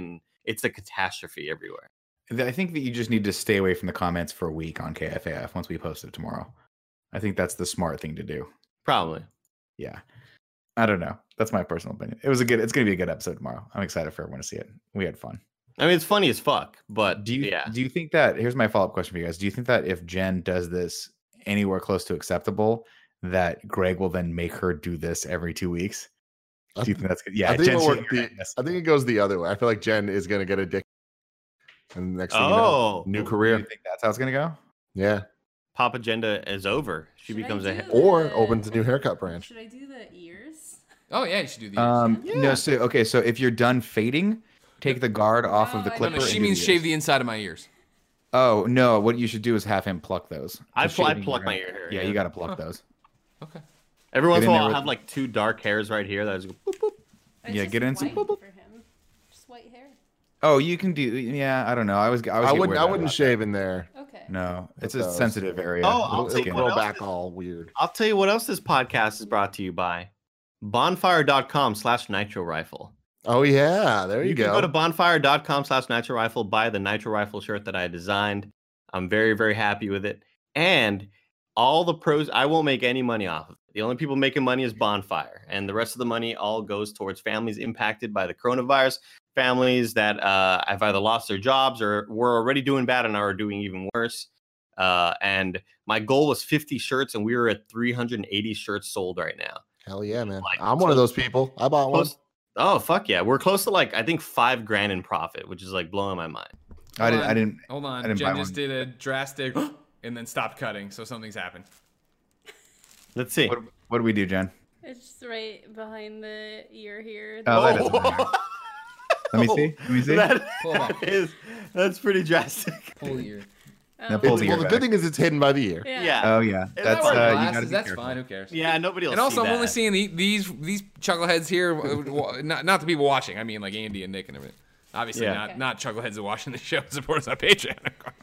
a catastrophe everywhere. I think that you just need to stay away from the comments for a week on KFAF once we post it tomorrow. I think that's the smart thing to do. Probably. Yeah. I don't know. That's my personal opinion. It's going to be a good episode tomorrow. I'm excited for everyone to see it. We had fun. I mean, it's funny as fuck, but do you think that, here's my follow-up question for you guys. Do you think that if Jen does this anywhere close to acceptable, that Greg will then make her do this every 2 weeks? Do you think that's good? Yeah, I think it goes the other way. I feel like Jen is going to get addicted. And next thing you know, new career. Do you think that's how it's going to go? Yeah. Pop Agenda is over. She becomes or opens a new haircut branch. Should I do the ears? Oh yeah, you should do the ears. No, so if you're done fading, take the guard off of the clipper. No, she means shave the inside of my ears. Oh no, what you should do is have him pluck those. I pluck my ear hair. Yeah, you got to pluck those. Okay. Every once in a while, I'll have like 2 dark hairs right here that I just go boop boop. Yeah, get in some. For him. Just white hair. Oh, you can do. Yeah, I don't know. I wouldn't shave in there. Okay. No, it's a sensitive area. Oh, it'll grow back all weird. I'll tell you what else this podcast is brought to you by. Bonfire.com/nitro rifle. Oh yeah, there you go. Can go to bonfire.com/nitro rifle, buy the nitro rifle shirt that I designed. I'm very, very happy with it. And all the pros, I won't make any money off of it. The only people making money is Bonfire. And the rest of the money all goes towards families impacted by the coronavirus, families that have either lost their jobs or were already doing bad and are doing even worse. And my goal was 50 shirts, and we were at 380 shirts sold right now. Hell yeah, man. I'm one of those people. I bought one. Oh, fuck yeah. We're close to like, I think $5,000 in profit, which is like blowing my mind. I didn't. Hold on. Jen just did a drastic and then stopped cutting, so something's happened. Let's see. What do we do, Jen? It's just right behind the ear here. Oh, that doesn't matter. Let me see. That's pretty drastic. Pull the ear. The good thing is it's hidden by the ear. Yeah. Oh yeah. That's that's fine. Who cares? Yeah, nobody else. And also, I'm only seeing these chuckleheads here. Not the people watching. I mean, like Andy and Nick and everything. Obviously, not chuckleheads that watching the show. Support us on Patreon.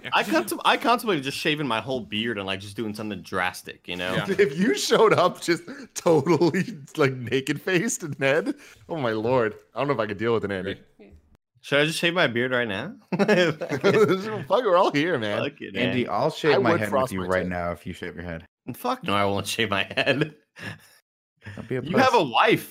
I contemplated just shaving my whole beard and like just doing something drastic. You know, if you showed up just totally like naked faced and Ned, oh my lord, I don't know if I could deal with an Andy. Should I just shave my beard right now? Fuck it, we're all here, man. Fuck it, Andy, I'll shave my head with you right now if you shave your head. Fuck no, I won't shave my head. Don't be a you have a wife.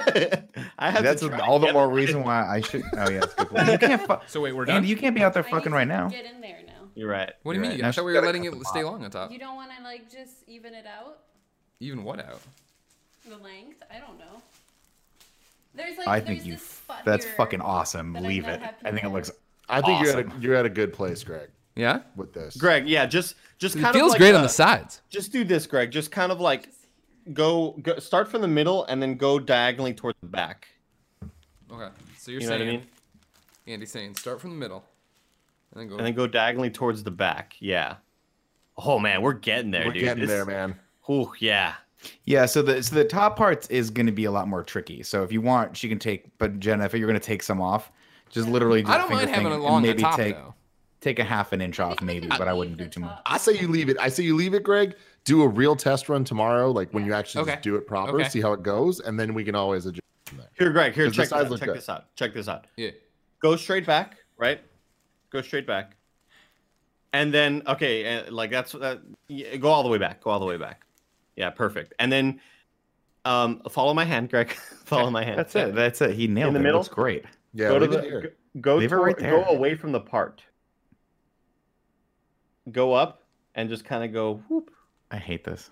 I have. That's all the more reason why I should. Oh yeah, that's a good point. You can't so wait, we're done. Andy, you can't be out there fucking right now. Get in there now. You're right. What do you mean? Right. I thought we were letting it stay long on top. You don't want to like just even it out? Even what out? The length? I don't know. There's like. I think that's fucking awesome. Leave it. I think it looks. I think awesome. you're at a good place, Greg. Yeah. With this, Greg. Yeah, just kind of. It feels like great on the sides. Just do this, Greg. Just kind of like go start from the middle and then go diagonally towards the back. Okay. So you're You know saying, what I mean? Andy's saying, start from the middle, and then go diagonally towards the back. Yeah. Oh man, we're getting there, We're dude. getting there, man. Oh yeah. Yeah, so the top part is going to be a lot more tricky. So if you want, she can take. But Jen, if you're going to take some off, just literally. Just I don't mind having it along the top, though. Take a half an inch off, maybe, but I wouldn't do too much. I say you leave it, Greg. Do a real test run tomorrow, like when you actually just do it proper, see how it goes, and then we can always adjust from there. Here, Greg. Here, check this out. Check this out. Yeah. Go straight back, right? Go straight back, and then like that's go all the way back. Go all the way back. Yeah, perfect. And then follow my hand, Greg. Follow my hand. That's it. He nailed it. Middle. That's great. Yeah. Go away from the part. Go up and just kind of go whoop. I hate this.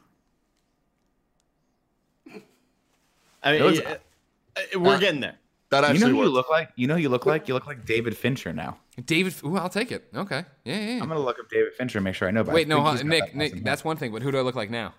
I mean, we're getting there. That actually you know who works. you look like? You know who you look like? You look like David Fincher now. David, ooh, I'll take it. Okay. Yeah. I'm gonna look up David Fincher and make sure I know. But wait, no, Nick, that's one thing. But who do I look like now?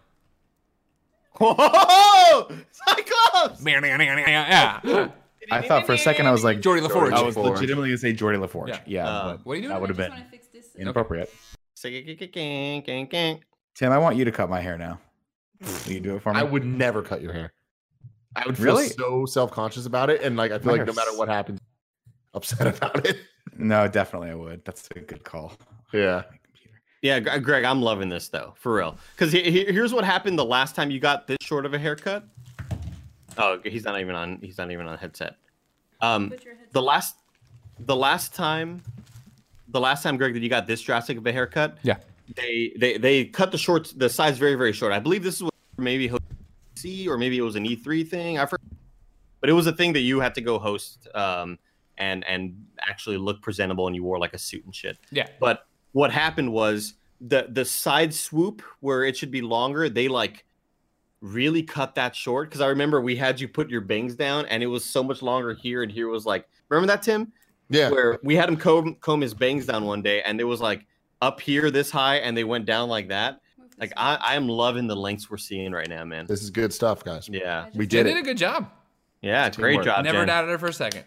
Whoa! Cyclops! Yeah. I thought for a second I was like Geordie LaForge. I was legitimately gonna say Geordie LaForge. Yeah. What are you doing? That would have been inappropriate. Okay. Tim, I want you to cut my hair now. Will you do it for me? I would never cut your hair. I would feel so self-conscious about it, and like I feel like no matter what happens, upset about it. No, definitely I would. That's a good call. Yeah. Yeah, Greg, I'm loving this though, for real. Because here's what happened the last time you got this short of a haircut. Oh, he's not even on. He's not even on headset. Put your headset. The last time, Greg, that you got this drastic of a haircut. Yeah. They cut the sides very, very short. I believe this is what maybe C or maybe it was an E3 thing. I forget. But it was a thing that you had to go host and actually look presentable, and you wore like a suit and shit. Yeah. But what happened was the side swoop where it should be longer, they like really cut that short. Because I remember we had you put your bangs down, and it was so much longer here, and here was like, remember that, Tim? Yeah. Where we had him comb his bangs down one day, and it was like up here this high, and they went down like that. Like I am loving the lengths we're seeing right now, man. This is good stuff, guys. Yeah, We They did did a it. good job. yeah, great job. Never Jen. doubted it for a second.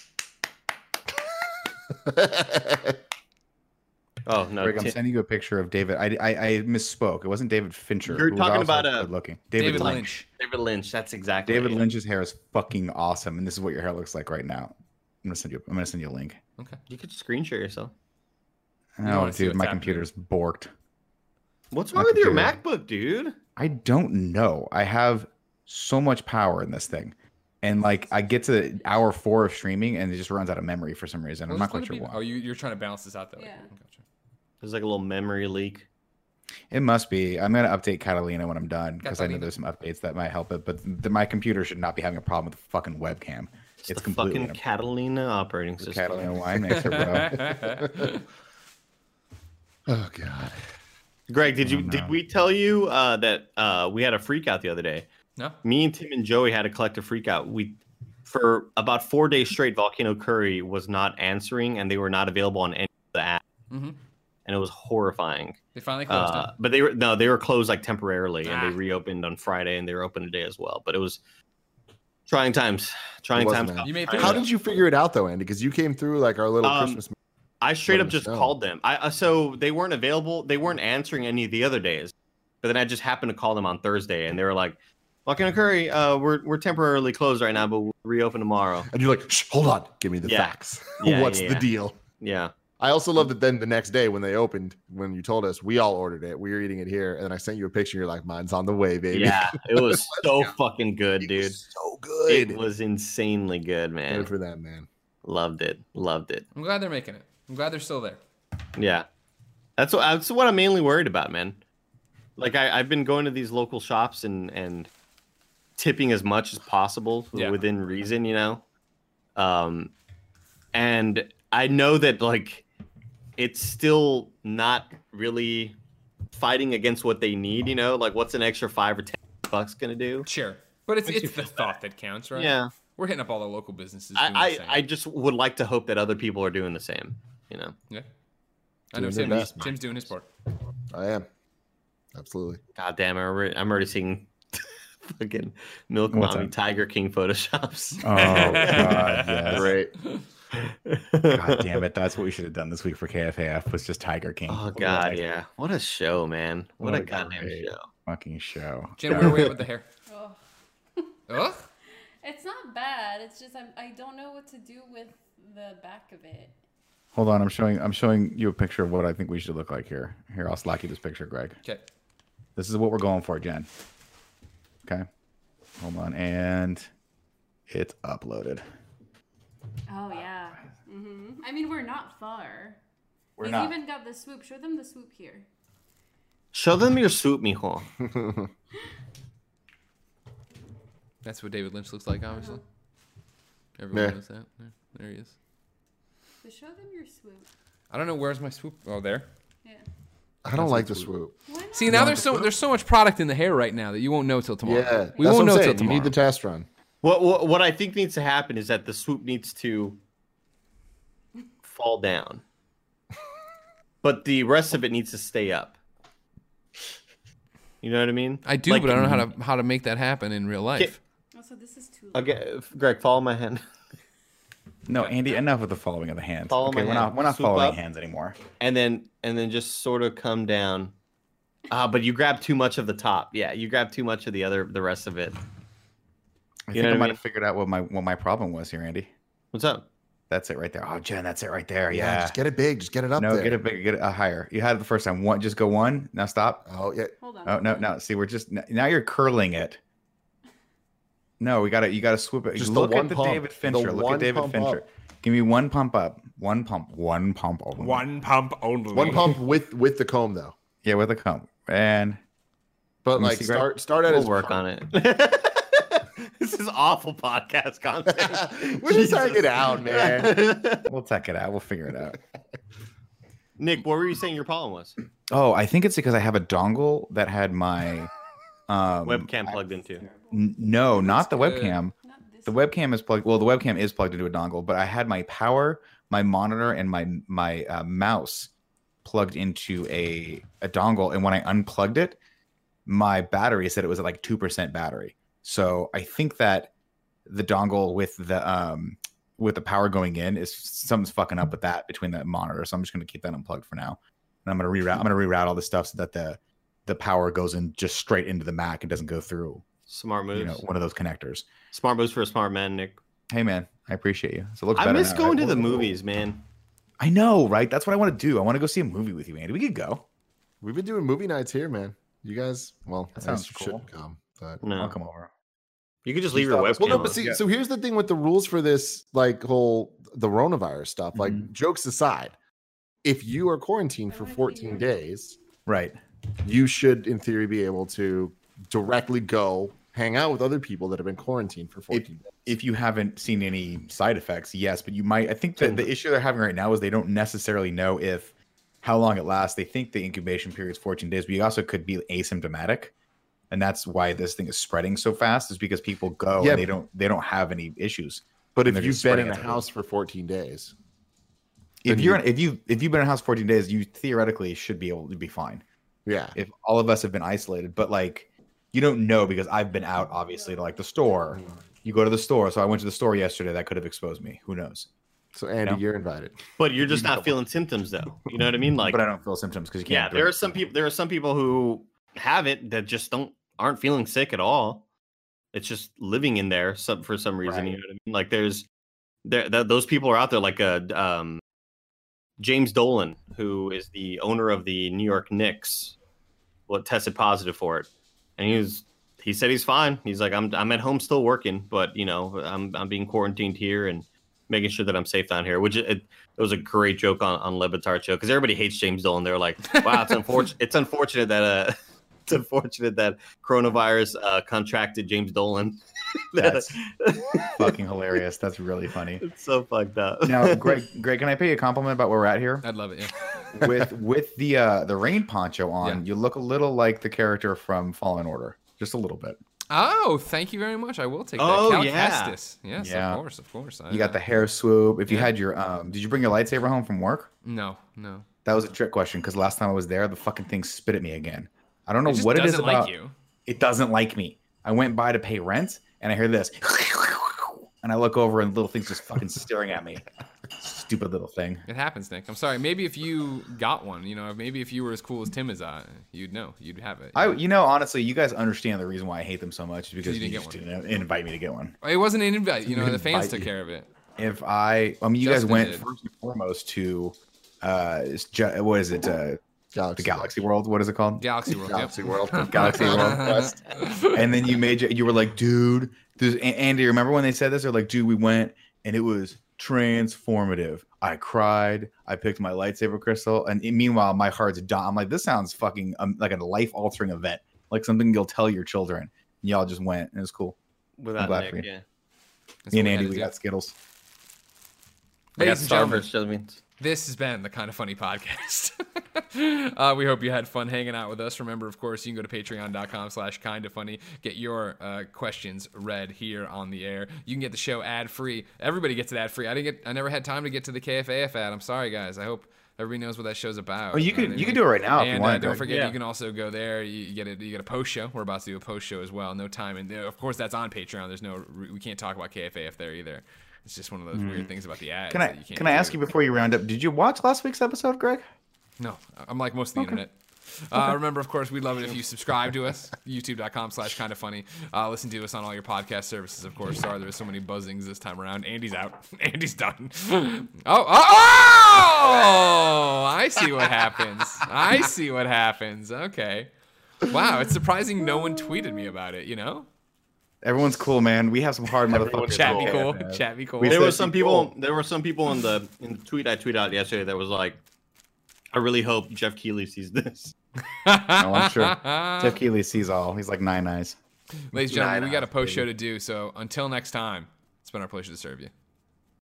Oh no, Greg, I'm sending you a picture of David. I misspoke. It wasn't David Fincher. You're who was talking also about, good looking. David Lynch. David Lynch. That's exactly David it. Lynch's hair is fucking awesome, and this is what your hair looks like right now. I'm gonna send you a link. Okay. You could screen share yourself. don't Oh, wanna see dude, what's my happening. computer's borked. What's My wrong with your computer. MacBook, dude? I don't know. I have so much power in this thing, and like I get to hour 4 of streaming, and it just runs out of memory for some reason. I'm Well, not just quite let it sure be- why. Oh, you're trying to balance this out though. Yeah. Gotcha. There's like a little memory leak. It must be. I'm gonna update Catalina when I'm done because I know Catalina. there's some updates that might help it. But my computer should not be having a problem with the fucking webcam. It's It's the completely fucking Catalina operating the system. Catalina wine mixer, bro. Oh god. Greg, did Oh, no. we tell you that we had a freak out the other day? No. Me and Tim and Joey had a collective freak out. For about 4 days straight, Volcano Curry was not answering, and they were not available on any of the apps, Mhm. and it was horrifying. They finally closed it. But they were closed like temporarily, and Ah. they reopened on Friday, and they were open today as well. But it was trying times. Trying It was, times. man. You made Trying through How it. times. did you figure it out though, Andy? Because you came through like our little Christmas. I straight Let up them just know. called them. So they weren't available. They weren't answering any of the other days. But then I just happened to call them on Thursday, and they were like, "Volcano Curry, we're temporarily closed right now, but we'll reopen tomorrow." And you're like, Shh, hold on, give me the Yeah. facts. Yeah, What's yeah, the yeah. deal? Yeah, I also love that then the next day when they opened, when you told us, we all ordered it. We were eating it here, and then I sent you a picture. You're like, mine's on the way, baby. yeah, it was so fucking good, It dude. was so good. It was insanely good, man. Good for them, man. Loved it. I'm glad they're making it. I'm glad they're still there. Yeah, that's what I'm mainly worried about, man. Like I've been going to these local shops and tipping as much as possible Yeah. within reason, you know. And I know that like it's still not really fighting against what they need, you know. Like what's an extra $5 or $10 gonna do? Sure. But it's Makes you the feel thought that counts, right? Yeah, We're hitting up all the local businesses. Doing the I same. just would like to hope that other people are doing the same, you know. Yeah. I know Doing their best, man. Tim's doing his part. I am. Absolutely. God damn it, I'm already seeing fucking Milk What's Mommy that? Tiger King photoshops. Oh god, yes. Great. God damn it! That's what we should have done this week for KFAF was just Tiger King. Oh god, yeah. What a show, man. What a What a goddamn great- show. Fucking show. Jen, where are we at with the hair? Oh. Ugh. It's not bad. It's just I don't know what to do with the back of it. Hold on, I'm showing you a picture of what I think we should look like here. Here, I'll slack you this picture, Greg. Okay. This is what we're going for, Jen. Okay. Hold on, and it's uploaded. Oh yeah. I mean, we're not far. We're He's not. even got the swoop. Show them the swoop here. Show them your swoop, mijo. That's what David Lynch looks like, obviously. Everyone Yeah. knows that. There he is. So show them your swoop. I don't know where's my swoop. Oh, there. Yeah. I don't like the swoop. Why not? See, now there's so much product in the hair right now that you won't know till tomorrow. Yeah. we that's won't what know I'm till saying. tomorrow. You need the test run. What I think needs to happen is that the swoop needs to fall down. But the rest of it needs to stay up. You know what I mean? I do, Like- but I don't know how to make that happen in real life. Oh, so this is too. Okay, Greg, follow my hand. No, Andy, enough with the following of the hands. Follow okay, my we're not hand. we're not Swoop following up. hands anymore. And then just sort of come down. But you grab too much of the top. Yeah, you grab too much of the rest of it. I You think know I what I might mean? have figured out what my problem was here, Andy. What's up? That's it right there. Oh, Jen, that's it right there. Yeah. Just get it big. Just get it up No, there. get it big. Get it higher. You had it the first time. One, just go one. Now stop. Oh yeah. Hold on. Oh no. See, we're just now you're curling it. No, you gotta swoop it. Just the look one at the pump. David Fincher. The Look one at David pump Fincher. up. Give me one pump up. One pump only. One pump only. One pump with the comb though. Yeah, with a comb. And But Let me like see, Greg. start at We'll his work on it. This is awful podcast content. We're just trying to get out, man. we'll check it out. We'll figure it out. Nick, what were you saying your problem was? Oh, I think it's because I have a dongle that had my Webcam plugged into. No, not the good. webcam. The webcam is plugged. Well, the webcam is plugged into a dongle, but I had my power, my monitor, and my mouse plugged into a dongle. And when I unplugged it, my battery said it was at like 2% battery. So I think that the dongle with the power going in is something's fucking up with that between the monitor. So I'm just going to keep that unplugged for now. And I'm going to reroute all this stuff so that the power goes in just straight into the Mac and doesn't go through Smart moves. one of those connectors. Smart moves for a smart man, Nick. Hey man, I appreciate you. So it looks I better miss now, going right? to the movies, man. I know, right? That's what I want to do. I want to go see a movie with you, Andy. We could go. We've been doing movie nights here, man. You guys, well, That I guess sounds you cool. shouldn't come, but No, I'll come over. you could just leave your webcam. well, no, on. but see, so here's the thing with the rules for this, like whole the coronavirus stuff. Like, Mhm. jokes aside, if you are quarantined for 14 days, Right. you should, in theory, be able to directly go hang out with other people that have been quarantined for 14 days. If you haven't seen any side effects, yes, but you might. I think that the issue they're having right now is they don't necessarily know how long it lasts. They think the incubation period is 14 days, but you also could be asymptomatic, and that's why this thing is spreading so fast. Is because people go Yeah, and they don't have any issues. But And if they're you've just been spreading in it a to house for 14 days, If then you've been in a house 14 days, you theoretically should be able to be fine. yeah, If all of us have been isolated, but like you don't know because I've been out obviously to like the store. You go to the store, so I went to the store yesterday. That could have exposed me. Who knows? so Andy, No. you're invited. But you're just not feeling symptoms, though. You know what I mean? Like, But I don't feel symptoms because you yeah, can't. there are drink. some people. There are some people who have it that just aren't feeling sick at all. It's just living in there for some reason. You know what I mean? Like those people are out there. Like James Dolan, who is the owner of the New York Knicks, tested positive for it, and he said he's fine. He's like, I'm at home still working, but I'm being quarantined here and making sure that I'm safe down here. Which it was a great joke on Le Batard show because everybody hates James Dolan. They're like, wow, it's unfortunate. It's unfortunate that coronavirus contracted James Dolan. That's fucking hilarious. That's really funny. It's so fucked up. Now, Greg, can I pay you a compliment about where we're at here? I'd love it. Yeah. with the rain poncho on, Yeah. you look a little like the character from Fallen Order, just a little bit. Oh, thank you very much. I will take that. Oh, Count yeah. Estus. Yes, Yeah. of course. You got the hair swoop. If you Yeah. had your did you bring your lightsaber home from work? No. That was a trick question because last time I was there, the fucking thing spit at me again. I don't know It just what it is doesn't about like you. It doesn't like me. I went by to pay rent and I hear this, and I look over and the little thing's just fucking staring at me. Stupid little thing. It happens, Nick. I'm sorry. Maybe if you got one, maybe if you were as cool as Tim is, you'd know. You'd have it. Honestly, you guys understand the reason why I hate them so much is because You you didn't just get didn't invite me to get one. It wasn't an invite. The fans invite took you. care of it. You guys Justin went did. first and foremost to what is it? Galaxy, The Galaxy World. What is it called? Galaxy World. Galaxy World, Galaxy World Quest. And then you were like, dude, Andy, remember when they said this? They're like, dude, we went and it was transformative. I cried. I picked my lightsaber crystal, and meanwhile, my heart's done. I'm like, this sounds fucking like a life altering event, like something you'll tell your children. And y'all just went, and it was cool. Without glad for Nick, you. yeah. That's Me what and Andy, had to we do. got Skittles. I got Ladies and gentlemen, Starburst jellies. this has been the Kind of Funny podcast. We hope you had fun hanging out with us. Remember, of course, you can go to patreon.com/kindafunny. Get your questions read here on the air. You can get the show ad-free. Everybody gets it ad-free. I never had time to get to the KFAF ad. I'm sorry, guys. I hope everybody knows what that show's about. Oh, you know can what I you can mean? do it right now if you And want. don't Greg. forget, Yeah. you can also go there. You get a post show. We're about to do a post show as well. No time, and of course that's on Patreon. We can't talk about KFAF there either. It's just one of those weird things about the ads. Can I that you can't can I ask do. you before you round up? Did you watch last week's episode, Greg? No, I'm like most of the internet. Remember, of course, we'd love it if you subscribe to us, youtube.com/kindafunny. Listen to us on all your podcast services, of course. Sorry, there was so many buzzings this time around. Andy's out. Andy's done. Oh! I see what happens. Okay. Wow, it's surprising no one tweeted me about it, you know? Everyone's cool, man. We have some hard motherfuckers. Chat be cool. There were some people in the tweet I tweeted out yesterday that was like, I really hope Jeff Keighley sees this. No, I'm sure. Jeff Keighley sees all. He's like 9 eyes. Ladies and gentlemen, we got a post show to do, so until next time, it's been our pleasure to serve you.